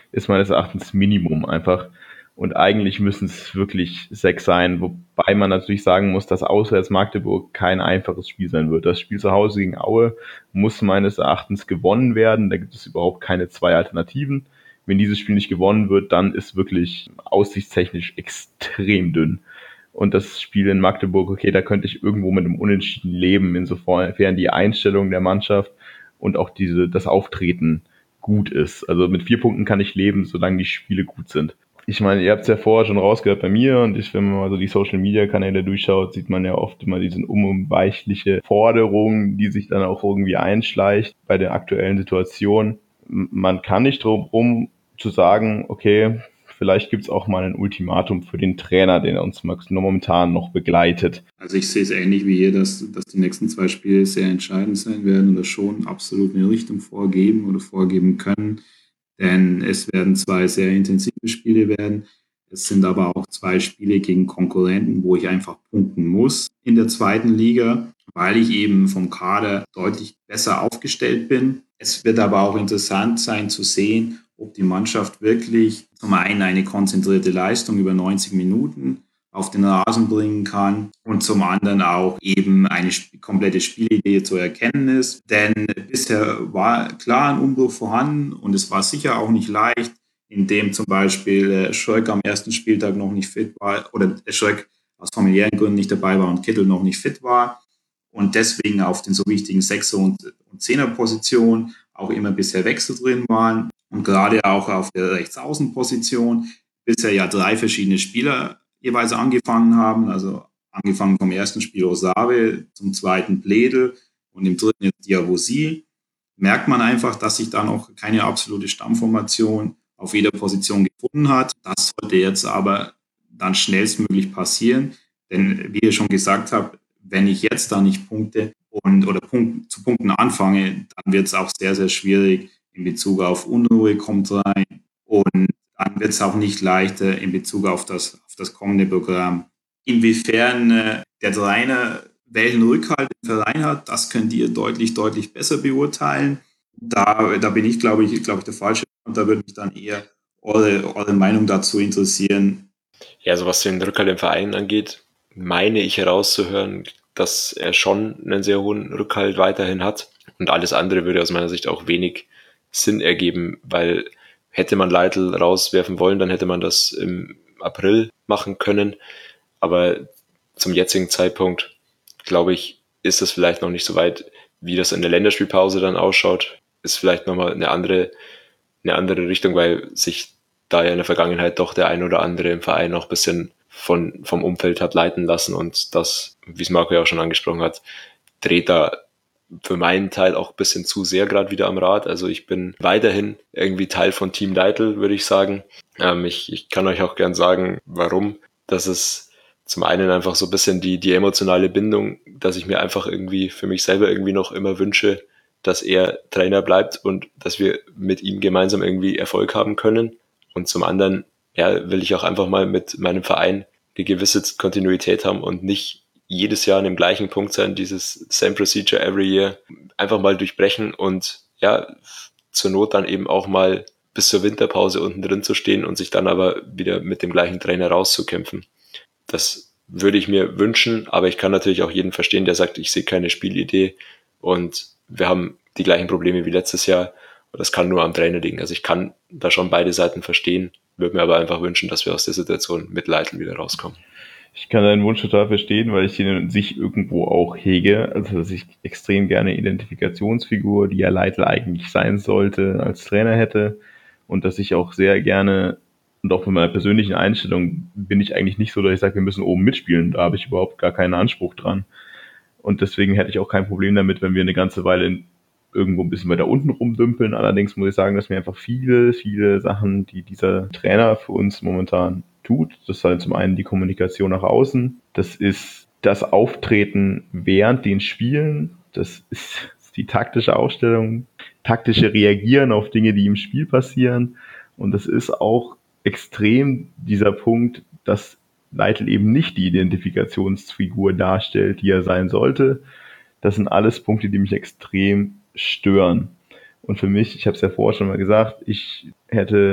Speaker 2: ist meines Erachtens Minimum einfach. Und eigentlich müssen es wirklich 6 sein, wobei man natürlich sagen muss, dass auswärts Magdeburg kein einfaches Spiel sein wird. Das Spiel zu Hause gegen Aue muss meines Erachtens gewonnen werden. Da gibt es überhaupt keine 2 Alternativen. Wenn dieses Spiel nicht gewonnen wird, dann ist wirklich aussichtstechnisch extrem dünn. Und das Spiel in Magdeburg, okay, da könnte ich irgendwo mit einem Unentschieden leben, insofern die Einstellung der Mannschaft und auch das Auftreten gut ist. Also mit 4 Punkten kann ich leben, solange die Spiele gut sind. Ich meine, ihr habt es ja vorher schon rausgehört bei mir und wenn man mal so die Social-Media-Kanäle durchschaut, sieht man ja oft immer diese unumweichliche Forderung, die sich dann auch irgendwie einschleicht bei der aktuellen Situation. Man kann nicht drum rum zu sagen, okay, vielleicht gibt es auch mal ein Ultimatum für den Trainer, den uns momentan noch begleitet.
Speaker 4: Also ich sehe es ähnlich wie ihr, dass die nächsten 2 Spiele sehr entscheidend sein werden oder schon absolut eine Richtung vorgeben oder vorgeben können. Denn es werden 2 sehr intensive Spiele werden. Es sind aber auch 2 Spiele gegen Konkurrenten, wo ich einfach punkten muss in der 2. Liga, weil ich eben vom Kader deutlich besser aufgestellt bin. Es wird aber auch interessant sein zu sehen, ob die Mannschaft wirklich zum einen eine konzentrierte Leistung über 90 Minuten auf den Rasen bringen kann und zum anderen auch eben eine komplette Spielidee zu erkennen ist. Denn bisher war klar ein Umbruch vorhanden und es war sicher auch nicht leicht, indem zum Beispiel Schröck am ersten Spieltag noch nicht fit war oder Schröck aus familiären Gründen nicht dabei war und Kittel noch nicht fit war und deswegen auf den so wichtigen 6er- und 10er-Positionen auch immer bisher Wechsel drin waren und gerade auch auf der Rechtsaußenposition bisher ja 3 verschiedene Spieler jeweils angefangen haben, also angefangen vom ersten Spiel Osave, zum zweiten Bledel und im dritten jetzt Diawusi, merkt man einfach, dass sich da noch keine absolute Stammformation auf jeder Position gefunden hat. Das sollte jetzt aber dann schnellstmöglich passieren, denn wie ihr schon gesagt habt, wenn ich jetzt da nicht punkte oder zu Punkten anfange, dann wird es auch sehr, sehr schwierig in Bezug auf Unruhe kommt rein und dann wird es auch nicht leichter in Bezug auf das kommende Programm. Inwiefern der Trainer welchen Rückhalt im Verein hat, das könnt ihr deutlich, deutlich besser beurteilen. Da bin ich, glaube ich, der Falsche und da würde mich dann eher eure Meinung dazu interessieren.
Speaker 3: Ja, also was den Rückhalt im Verein angeht, meine ich herauszuhören, dass er schon einen sehr hohen Rückhalt weiterhin hat und alles andere würde aus meiner Sicht auch wenig Sinn ergeben, weil hätte man Leitl rauswerfen wollen, dann hätte man das im April machen können. Aber zum jetzigen Zeitpunkt, glaube ich, ist es vielleicht noch nicht so weit, wie das in der Länderspielpause dann ausschaut. Ist vielleicht nochmal eine andere Richtung, weil sich da ja in der Vergangenheit doch der ein oder andere im Verein noch ein bisschen vom Umfeld hat leiten lassen und das, wie es Marco ja auch schon angesprochen hat, dreht da für meinen Teil auch ein bisschen zu sehr gerade wieder am Rad. Also ich bin weiterhin irgendwie Teil von Team Leitl, würde ich sagen. Ich kann euch auch gern sagen, warum. Das ist zum einen einfach so ein bisschen die emotionale Bindung, dass ich mir einfach irgendwie für mich selber irgendwie noch immer wünsche, dass er Trainer bleibt und dass wir mit ihm gemeinsam irgendwie Erfolg haben können. Und zum anderen, ja, will ich auch einfach mal mit meinem Verein eine gewisse Kontinuität haben und nicht jedes Jahr an dem gleichen Punkt sein, dieses same procedure every year, einfach mal durchbrechen und ja, zur Not dann eben auch mal bis zur Winterpause unten drin zu stehen und sich dann aber wieder mit dem gleichen Trainer rauszukämpfen. Das würde ich mir wünschen, aber ich kann natürlich auch jeden verstehen, der sagt, ich sehe keine Spielidee und wir haben die gleichen Probleme wie letztes Jahr und das kann nur am Trainer liegen. Also ich kann da schon beide Seiten verstehen, würde mir aber einfach wünschen, dass wir aus der Situation mit Leitl wieder rauskommen.
Speaker 2: Ich kann deinen Wunsch total verstehen, weil ich den in sich irgendwo auch hege. Also, dass ich extrem gerne Identifikationsfigur, die ja Leitl eigentlich sein sollte, als Trainer hätte. Und dass ich auch sehr gerne, und auch von meiner persönlichen Einstellung, bin ich eigentlich nicht so, dass ich sage, wir müssen oben mitspielen. Da habe ich überhaupt gar keinen Anspruch dran. Und deswegen hätte ich auch kein Problem damit, wenn wir eine ganze Weile irgendwo ein bisschen weiter unten rumdümpeln. Allerdings muss ich sagen, dass mir einfach viele, viele Sachen, die dieser Trainer für uns momentan tut, das ist halt zum einen die Kommunikation nach außen, das ist das Auftreten während den Spielen, das ist die taktische Aufstellung, taktische Reagieren auf Dinge, die im Spiel passieren und das ist auch extrem dieser Punkt, dass Leitl eben nicht die Identifikationsfigur darstellt, die er sein sollte. Das sind alles Punkte, die mich extrem stören. Und für mich, ich habe es ja vorher schon mal gesagt, ich hätte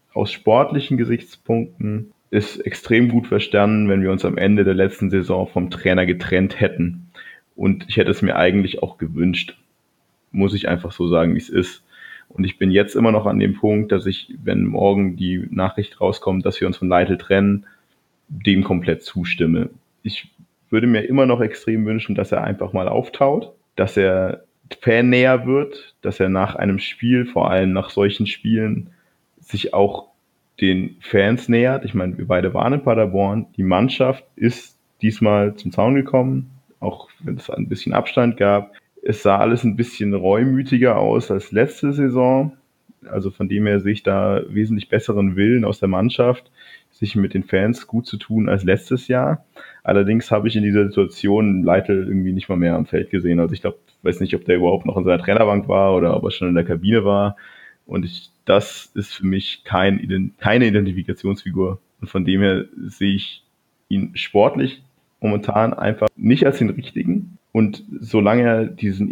Speaker 2: aus sportlichen Gesichtspunkten ist extrem gut verstanden, wenn wir uns am Ende der letzten Saison vom Trainer getrennt hätten. Und ich hätte es mir eigentlich auch gewünscht, muss ich einfach so sagen, wie es ist. Und ich bin jetzt immer noch an dem Punkt, dass ich, wenn morgen die Nachricht rauskommt, dass wir uns von Leitl trennen, dem komplett zustimme. Ich würde mir immer noch extrem wünschen, dass er einfach mal auftaut, dass er fannäher wird, dass er nach einem Spiel, vor allem nach solchen Spielen, sich auch den Fans nähert. Ich meine, wir beide waren in Paderborn. Die Mannschaft ist diesmal zum Zaun gekommen, auch wenn es ein bisschen Abstand gab. Es sah alles ein bisschen reumütiger aus als letzte Saison. Also von dem her sehe ich da wesentlich besseren Willen aus der Mannschaft, sich mit den Fans gut zu tun als letztes Jahr. Allerdings habe ich in dieser Situation Leitl irgendwie nicht mal mehr am Feld gesehen. Also ich glaube, weiß nicht, ob der überhaupt noch in seiner Trainerbank war oder ob er schon in der Kabine war. Und das ist für mich keine Identifikationsfigur. Und von dem her sehe ich ihn sportlich momentan einfach nicht als den richtigen. Und solange er diesen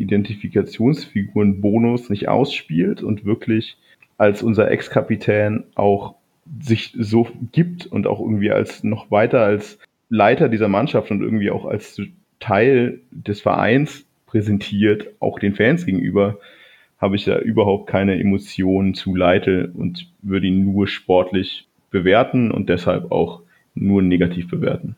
Speaker 2: Identifikationsfiguren-Bonus nicht ausspielt und wirklich als unser Ex-Kapitän auch sich so gibt und auch irgendwie als noch weiter als Leiter dieser Mannschaft und irgendwie auch als Teil des Vereins präsentiert, auch den Fans gegenüber, habe ich da überhaupt keine Emotionen zu Leitl und würde ihn nur sportlich bewerten und deshalb auch nur negativ bewerten.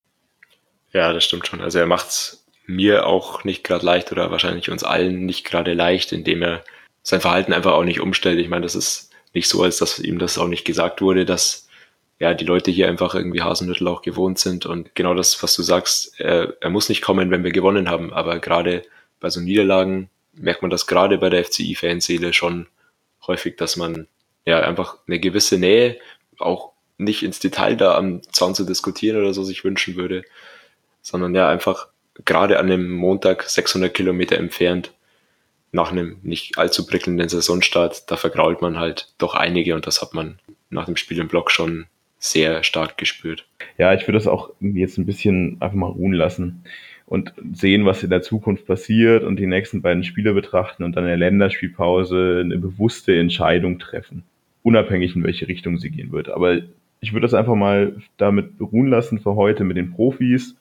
Speaker 3: Ja, das stimmt schon. Also er macht es mir auch nicht gerade leicht oder wahrscheinlich uns allen nicht gerade leicht, indem er sein Verhalten einfach auch nicht umstellt. Ich meine, das ist nicht so, als dass ihm das auch nicht gesagt wurde, dass ja die Leute hier einfach irgendwie Hasenhüttl auch gewohnt sind. Und genau das, was du sagst, er muss nicht kommen, wenn wir gewonnen haben. Aber gerade bei so Niederlagen merkt man das gerade bei der FCI-Fanseele schon häufig, dass man ja einfach eine gewisse Nähe, auch nicht ins Detail da am Zaun zu diskutieren oder so sich wünschen würde, sondern ja einfach gerade an einem Montag 600 Kilometer entfernt, nach einem nicht allzu prickelnden Saisonstart, da vergrault man halt doch einige und das hat man nach dem Spiel im Block schon sehr stark gespürt.
Speaker 2: Ja, ich würde das auch jetzt ein bisschen einfach mal ruhen lassen und sehen, was in der Zukunft passiert und die nächsten beiden Spiele betrachten und dann in der Länderspielpause eine bewusste Entscheidung treffen, unabhängig in welche Richtung sie gehen wird. Aber ich würde das einfach mal damit beruhen lassen für heute mit den Profis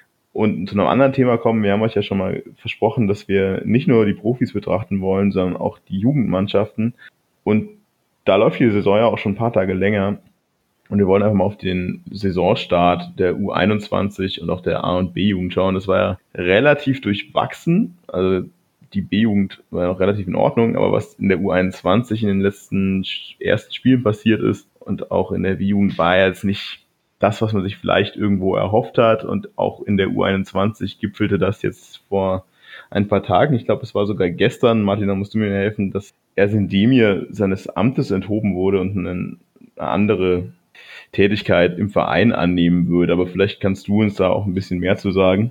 Speaker 2: und zu einem anderen Thema kommen. Wir haben euch ja schon mal versprochen, dass wir nicht nur die Profis betrachten wollen, sondern auch die Jugendmannschaften. Und da läuft die Saison ja auch schon ein paar Tage länger. Und wir wollen einfach mal auf den Saisonstart der U21 und auch der A- und B-Jugend schauen. Das war ja relativ durchwachsen. Also die B-Jugend war ja noch relativ in Ordnung, aber was in der U21 in den letzten ersten Spielen passiert ist und auch in der B-Jugend war ja jetzt nicht das, was man sich vielleicht irgendwo erhofft hat. Und auch in der U21 gipfelte das jetzt vor ein paar Tagen. Ich glaube, es war sogar gestern, Martin, da musst du mir helfen, dass Ersin Demir seines Amtes enthoben wurde und eine andere Tätigkeit im Verein annehmen würde. Aber vielleicht kannst du uns da auch ein bisschen mehr zu sagen,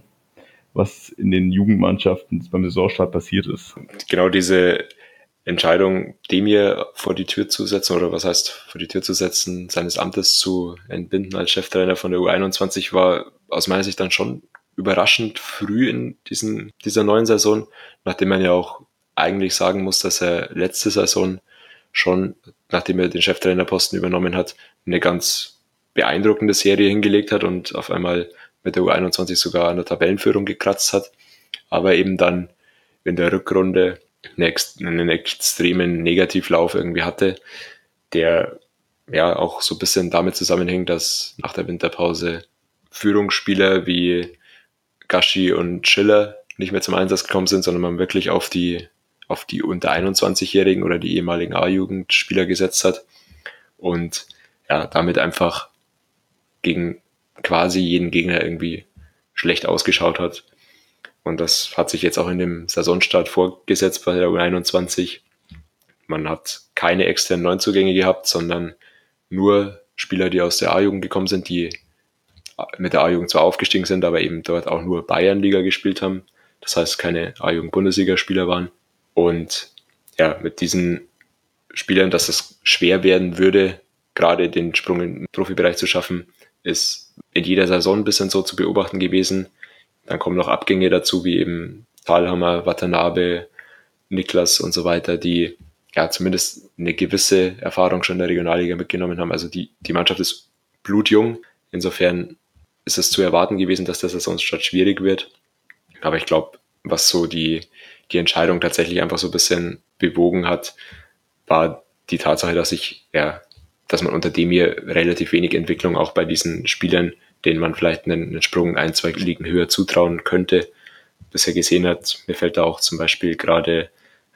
Speaker 2: was in den Jugendmannschaften beim Saisonstart passiert ist.
Speaker 3: Genau diese Entscheidung, Demir vor die Tür zu setzen, oder was heißt vor die Tür zu setzen, seines Amtes zu entbinden als Cheftrainer von der U21, war aus meiner Sicht dann schon überraschend früh in dieser neuen Saison, nachdem man ja auch eigentlich sagen muss, dass er letzte Saison schon, nachdem er den Cheftrainerposten übernommen hat, eine ganz beeindruckende Serie hingelegt hat und auf einmal mit der U21 sogar an der Tabellenführung gekratzt hat, aber eben dann in der Rückrunde einen extremen Negativlauf irgendwie hatte, der ja auch so ein bisschen damit zusammenhängt, dass nach der Winterpause Führungsspieler wie Gashi und Schiller nicht mehr zum Einsatz gekommen sind, sondern man wirklich auf die unter 21-Jährigen oder die ehemaligen A-Jugendspieler gesetzt hat und ja, damit einfach gegen quasi jeden Gegner irgendwie schlecht ausgeschaut hat. Und das hat sich jetzt auch in dem Saisonstart vorgesetzt bei der U21. Man hat keine externen Neuzugänge gehabt, sondern nur Spieler, die aus der A-Jugend gekommen sind, die mit der A-Jugend zwar aufgestiegen sind, aber eben dort auch nur Bayernliga gespielt haben. Das heißt, keine A-Jugend-Bundesliga-Spieler waren. Und ja, mit diesen Spielern, dass es schwer werden würde, gerade den Sprung in den Profibereich zu schaffen, ist in jeder Saison ein bisschen so zu beobachten gewesen. Dann kommen noch Abgänge dazu, wie eben Thalhammer, Watanabe, Niklas und so weiter, die ja zumindest eine gewisse Erfahrung schon in der Regionalliga mitgenommen haben. Also die Mannschaft ist blutjung. Insofern ist es zu erwarten gewesen, dass der Saisonstart schwierig wird. Aber ich glaube, was so die Entscheidung tatsächlich einfach so ein bisschen bewogen hat, war die Tatsache, dass man unter dem hier relativ wenig Entwicklung auch bei diesen Spielern, denen man vielleicht einen Sprung 1-2 Ligen höher zutrauen könnte, bisher gesehen hat. Mir fällt da auch zum Beispiel gerade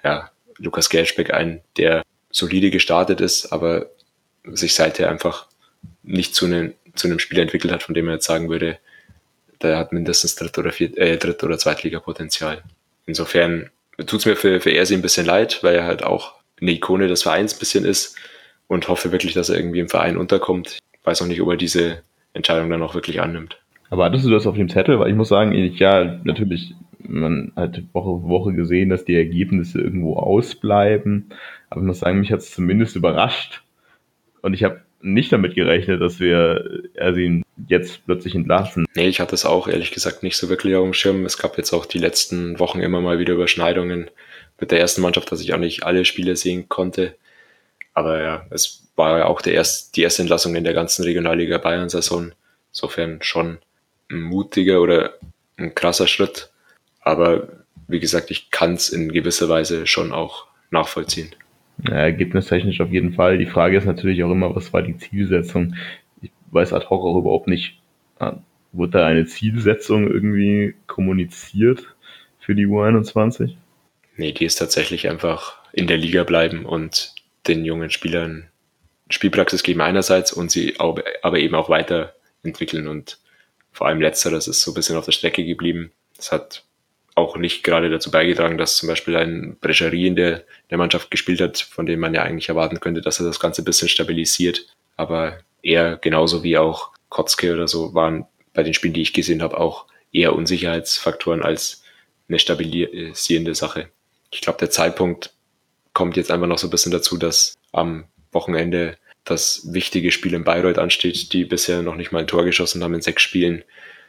Speaker 3: Lukas Gerschbeck ein, der solide gestartet ist, aber sich seither einfach nicht zu einem Spieler entwickelt hat, von dem man jetzt sagen würde, der hat mindestens Dritt- oder Zweitliga-Potenzial. Insofern tut es mir für Ersi ein bisschen leid, weil er halt auch eine Ikone des Vereins ein bisschen ist und hoffe wirklich, dass er irgendwie im Verein unterkommt. Ich weiß auch nicht, ob er diese Entscheidung dann auch wirklich annimmt.
Speaker 2: Aber hattest du das auf dem Zettel? Weil ich muss sagen, ja, natürlich, man hat Woche für Woche gesehen, dass die Ergebnisse irgendwo ausbleiben. Aber ich muss sagen, mich hat es zumindest überrascht. Und ich habe nicht damit gerechnet, dass wir ihn jetzt plötzlich entlassen.
Speaker 3: Nee, ich hatte es auch ehrlich gesagt nicht so wirklich auf dem Schirm. Es gab jetzt auch die letzten Wochen immer mal wieder Überschneidungen mit der ersten Mannschaft, dass ich auch nicht alle Spiele sehen konnte. Aber ja, es war ja auch die erste Entlassung in der ganzen Regionalliga Bayern-Saison. Insofern schon ein mutiger oder ein krasser Schritt. Aber wie gesagt, ich kann es in gewisser Weise schon auch nachvollziehen.
Speaker 2: Ja, ergebnistechnisch auf jeden Fall. Die Frage ist natürlich auch immer, was war die Zielsetzung? Ich weiß ad hoc auch überhaupt nicht, wurde da eine Zielsetzung irgendwie kommuniziert für die U21?
Speaker 3: Nee, die ist tatsächlich einfach in der Liga bleiben und den jungen Spielern Spielpraxis geben einerseits und sie aber eben auch weiterentwickeln, und vor allem letzteres ist so ein bisschen auf der Strecke geblieben. Das hat auch nicht gerade dazu beigetragen, dass zum Beispiel ein Brecherie in der Mannschaft gespielt hat, von dem man ja eigentlich erwarten könnte, dass er das Ganze ein bisschen stabilisiert. Aber er, genauso wie auch Kotzke oder so, waren bei den Spielen, die ich gesehen habe, auch eher Unsicherheitsfaktoren als eine stabilisierende Sache. Ich glaube, der Zeitpunkt kommt jetzt einfach noch so ein bisschen dazu, dass am Wochenende das wichtige Spiel in Bayreuth ansteht, die bisher noch nicht mal ein Tor geschossen haben in 6 Spielen.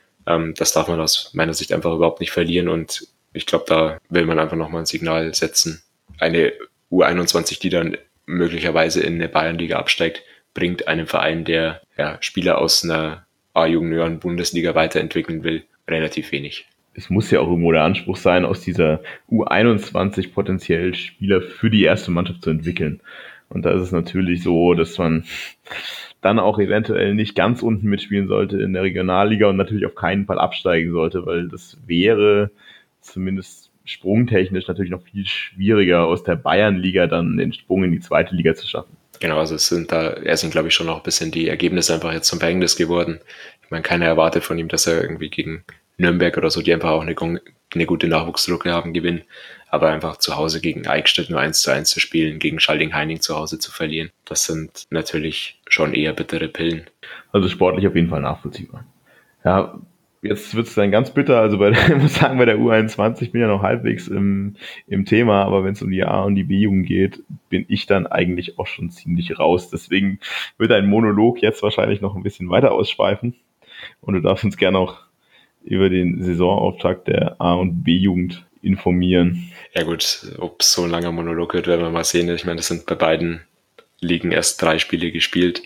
Speaker 3: Das darf man aus meiner Sicht einfach überhaupt nicht verlieren, und ich glaube, da will man einfach nochmal ein Signal setzen. Eine U21, die dann möglicherweise in eine Bayernliga absteigt, bringt einem Verein, der Spieler aus einer A-Junioren-Bundesliga weiterentwickeln will, relativ wenig.
Speaker 2: Es muss ja auch irgendwo der Anspruch sein, aus dieser U21 potenziell Spieler für die erste Mannschaft zu entwickeln. Und da ist es natürlich so, dass man dann auch eventuell nicht ganz unten mitspielen sollte in der Regionalliga und natürlich auf keinen Fall absteigen sollte, weil das wäre zumindest sprungtechnisch natürlich noch viel schwieriger, aus der Bayernliga dann den Sprung in die zweite Liga zu schaffen.
Speaker 3: Genau, also sind glaube ich, schon noch ein bisschen die Ergebnisse einfach jetzt zum Verhängnis geworden. Ich meine, keiner erwartet von ihm, dass er irgendwie gegen Nürnberg oder so, die einfach auch eine gute Nachwuchsdrucke haben, gewinnen. Aber einfach zu Hause gegen Eichstätt nur 1:1 zu spielen, gegen Schalding-Heining zu Hause zu verlieren, das sind natürlich schon eher bittere Pillen.
Speaker 2: Also sportlich auf jeden Fall nachvollziehbar. Ja, jetzt wird es dann ganz bitter. Also ich muss sagen, bei der U21 bin ich ja noch halbwegs im Thema, aber wenn es um die A- und die B-Jugend geht, bin ich dann eigentlich auch schon ziemlich raus. Deswegen wird ein Monolog jetzt wahrscheinlich noch ein bisschen weiter ausschweifen. Und du darfst uns gerne auch über den Saisonauftakt der A- und B-Jugend informieren.
Speaker 3: Ja gut, ob es so ein langer Monolog wird, werden wir mal sehen. Ich meine, das sind bei beiden Ligen erst 3 Spiele gespielt,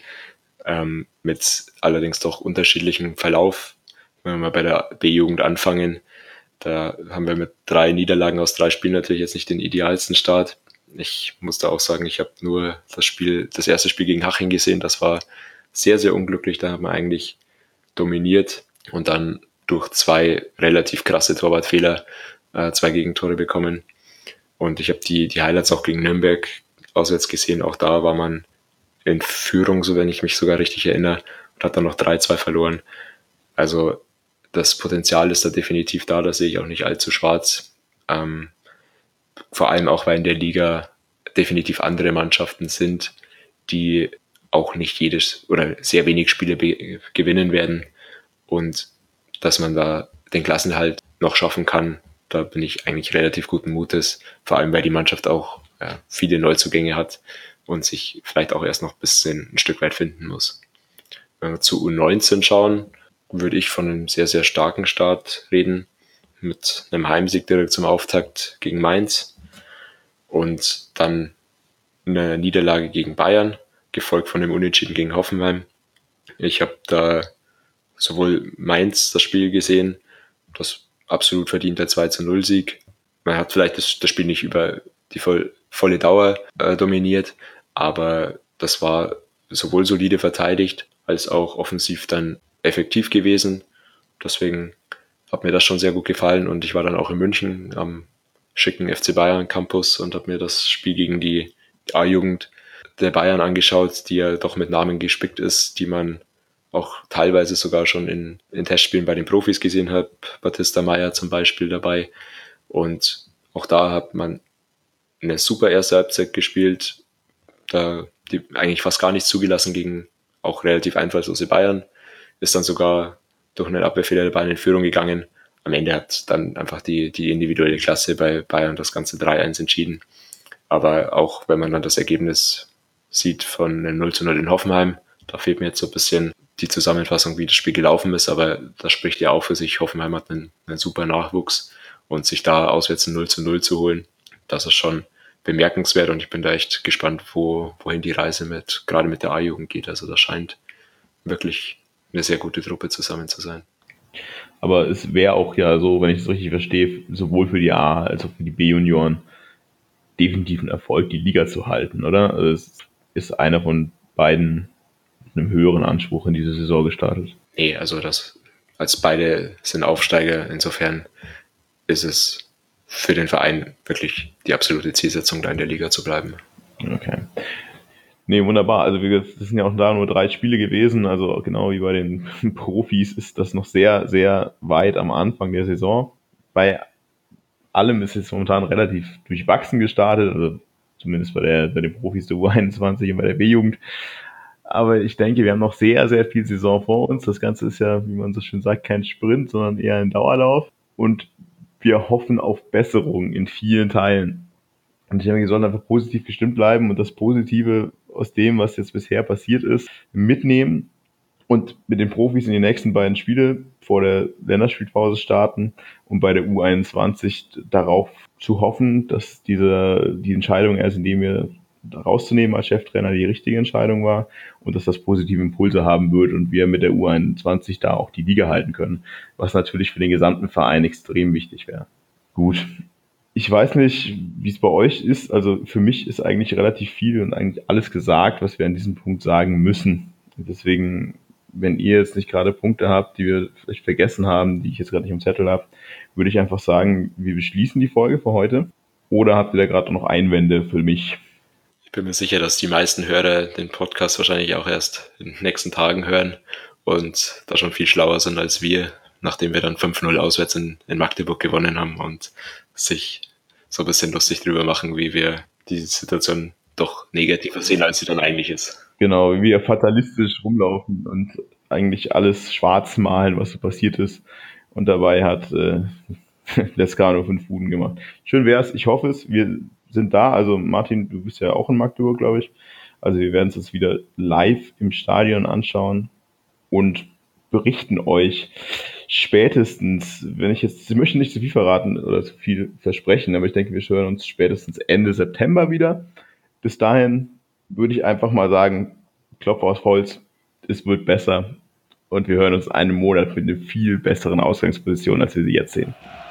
Speaker 3: mit allerdings doch unterschiedlichem Verlauf. Wenn wir mal bei der B-Jugend anfangen, da haben wir mit 3 Niederlagen aus 3 Spielen natürlich jetzt nicht den idealsten Start. Ich muss da auch sagen, ich habe nur das erste Spiel gegen Haching gesehen. Das war sehr, sehr unglücklich. Da haben wir eigentlich dominiert und dann durch 2 relativ krasse Torwartfehler 2 Gegentore bekommen. Und ich habe die Highlights auch gegen Nürnberg auswärts gesehen. Auch da war man in Führung, so wenn ich mich sogar richtig erinnere, und hat dann noch 3:2 verloren. Also das Potenzial ist da definitiv da, das sehe ich auch nicht allzu schwarz. Vor allem auch, weil in der Liga definitiv andere Mannschaften sind, die auch nicht jedes oder sehr wenig Spiele gewinnen werden, und dass man da den Klassenerhalt noch schaffen kann, da bin ich eigentlich relativ guten Mutes, vor allem weil die Mannschaft auch viele Neuzugänge hat und sich vielleicht auch erst noch ein Stück weit finden muss. Wenn wir zu U19 schauen, würde ich von einem sehr, sehr starken Start reden, mit einem Heimsieg direkt zum Auftakt gegen Mainz und dann einer Niederlage gegen Bayern, gefolgt von dem Unentschieden gegen Hoffenheim. Ich habe da sowohl Mainz das Spiel gesehen, das absolut verdienter 2-0-Sieg. Man hat vielleicht das Spiel nicht über die volle Dauer dominiert, aber das war sowohl solide verteidigt, als auch offensiv dann effektiv gewesen. Deswegen hat mir das schon sehr gut gefallen und ich war dann auch in München am schicken FC Bayern Campus und habe mir das Spiel gegen die A-Jugend der Bayern angeschaut, die ja doch mit Namen gespickt ist, die man auch teilweise sogar schon in Testspielen bei den Profis gesehen hat. Batista Meyer zum Beispiel dabei. Und auch da hat man eine super erste Halbzeit gespielt, da die eigentlich fast gar nichts zugelassen gegen auch relativ einfallslose Bayern, ist dann sogar durch einen Abwehrfehler der Bayern in Führung gegangen. Am Ende hat dann einfach die individuelle Klasse bei Bayern das Ganze 3-1 entschieden. Aber auch wenn man dann das Ergebnis sieht von 0-0 in Hoffenheim, da fehlt mir jetzt so ein bisschen die Zusammenfassung, wie das Spiel gelaufen ist, aber das spricht ja auch für sich. Hoffenheim hat einen super Nachwuchs und sich da auswärts ein 0-0 zu holen, das ist schon bemerkenswert und ich bin da echt gespannt, wohin die Reise gerade mit der A-Jugend geht. Also das scheint wirklich eine sehr gute Truppe zusammen zu sein.
Speaker 2: Aber es wäre auch ja so, wenn ich es richtig verstehe, sowohl für die A- als auch für die B-Junioren definitiv ein Erfolg, die Liga zu halten, oder? Also es ist einer von beiden mit einem höheren Anspruch in diese Saison gestartet.
Speaker 3: Nee, also als beide sind Aufsteiger, insofern ist es für den Verein wirklich die absolute Zielsetzung, da in der Liga zu bleiben.
Speaker 2: Okay. Nee, wunderbar. Also das sind ja auch da nur 3 Spiele gewesen. Also genau wie bei den Profis ist das noch sehr, sehr weit am Anfang der Saison. Bei allem ist es momentan relativ durchwachsen gestartet, also zumindest bei den Profis der U21 und bei der B-Jugend. Aber ich denke, wir haben noch sehr, sehr viel Saison vor uns. Das Ganze ist ja, wie man so schön sagt, kein Sprint, sondern eher ein Dauerlauf. Und wir hoffen auf Besserung in vielen Teilen. Und ich denke, wir sollen einfach positiv gestimmt bleiben und das Positive aus dem, was jetzt bisher passiert ist, mitnehmen und mit den Profis in die nächsten beiden Spiele vor der Länderspielpause starten und bei der U21 darauf zu hoffen, dass die Entscheidung erst, indem wir rauszunehmen als Cheftrainer, die richtige Entscheidung war und dass das positive Impulse haben wird und wir mit der U21 da auch die Liga halten können, was natürlich für den gesamten Verein extrem wichtig wäre. Gut, ich weiß nicht, wie es bei euch ist. Also für mich ist eigentlich relativ viel und eigentlich alles gesagt, was wir an diesem Punkt sagen müssen. Und deswegen, wenn ihr jetzt nicht gerade Punkte habt, die wir vielleicht vergessen haben, die ich jetzt gerade nicht im Zettel habe, würde ich einfach sagen, wir beschließen die Folge für heute. Oder habt ihr da gerade noch Einwände für mich?
Speaker 3: Ich bin mir sicher, dass die meisten Hörer den Podcast wahrscheinlich auch erst in den nächsten Tagen hören und da schon viel schlauer sind als wir, nachdem wir dann 5-0 auswärts in Magdeburg gewonnen haben und sich so ein bisschen lustig drüber machen, wie wir die Situation doch negativer sehen, als sie dann eigentlich ist.
Speaker 2: Genau, wie wir fatalistisch rumlaufen und eigentlich alles schwarz malen, was so passiert ist. Und dabei hat Lescano 5 Buden gemacht. Schön wär's, ich hoffe es. Wir sind da. Also Martin, du bist ja auch in Magdeburg, glaube ich. Also wir werden es uns wieder live im Stadion anschauen und berichten euch spätestens, ich möchte nicht zu viel verraten oder zu viel versprechen, aber ich denke, wir hören uns spätestens Ende September wieder. Bis dahin würde ich einfach mal sagen, Klopf aus Holz, es wird besser und wir hören uns einen Monat mit einer viel besseren Ausgangsposition, als wir sie jetzt sehen.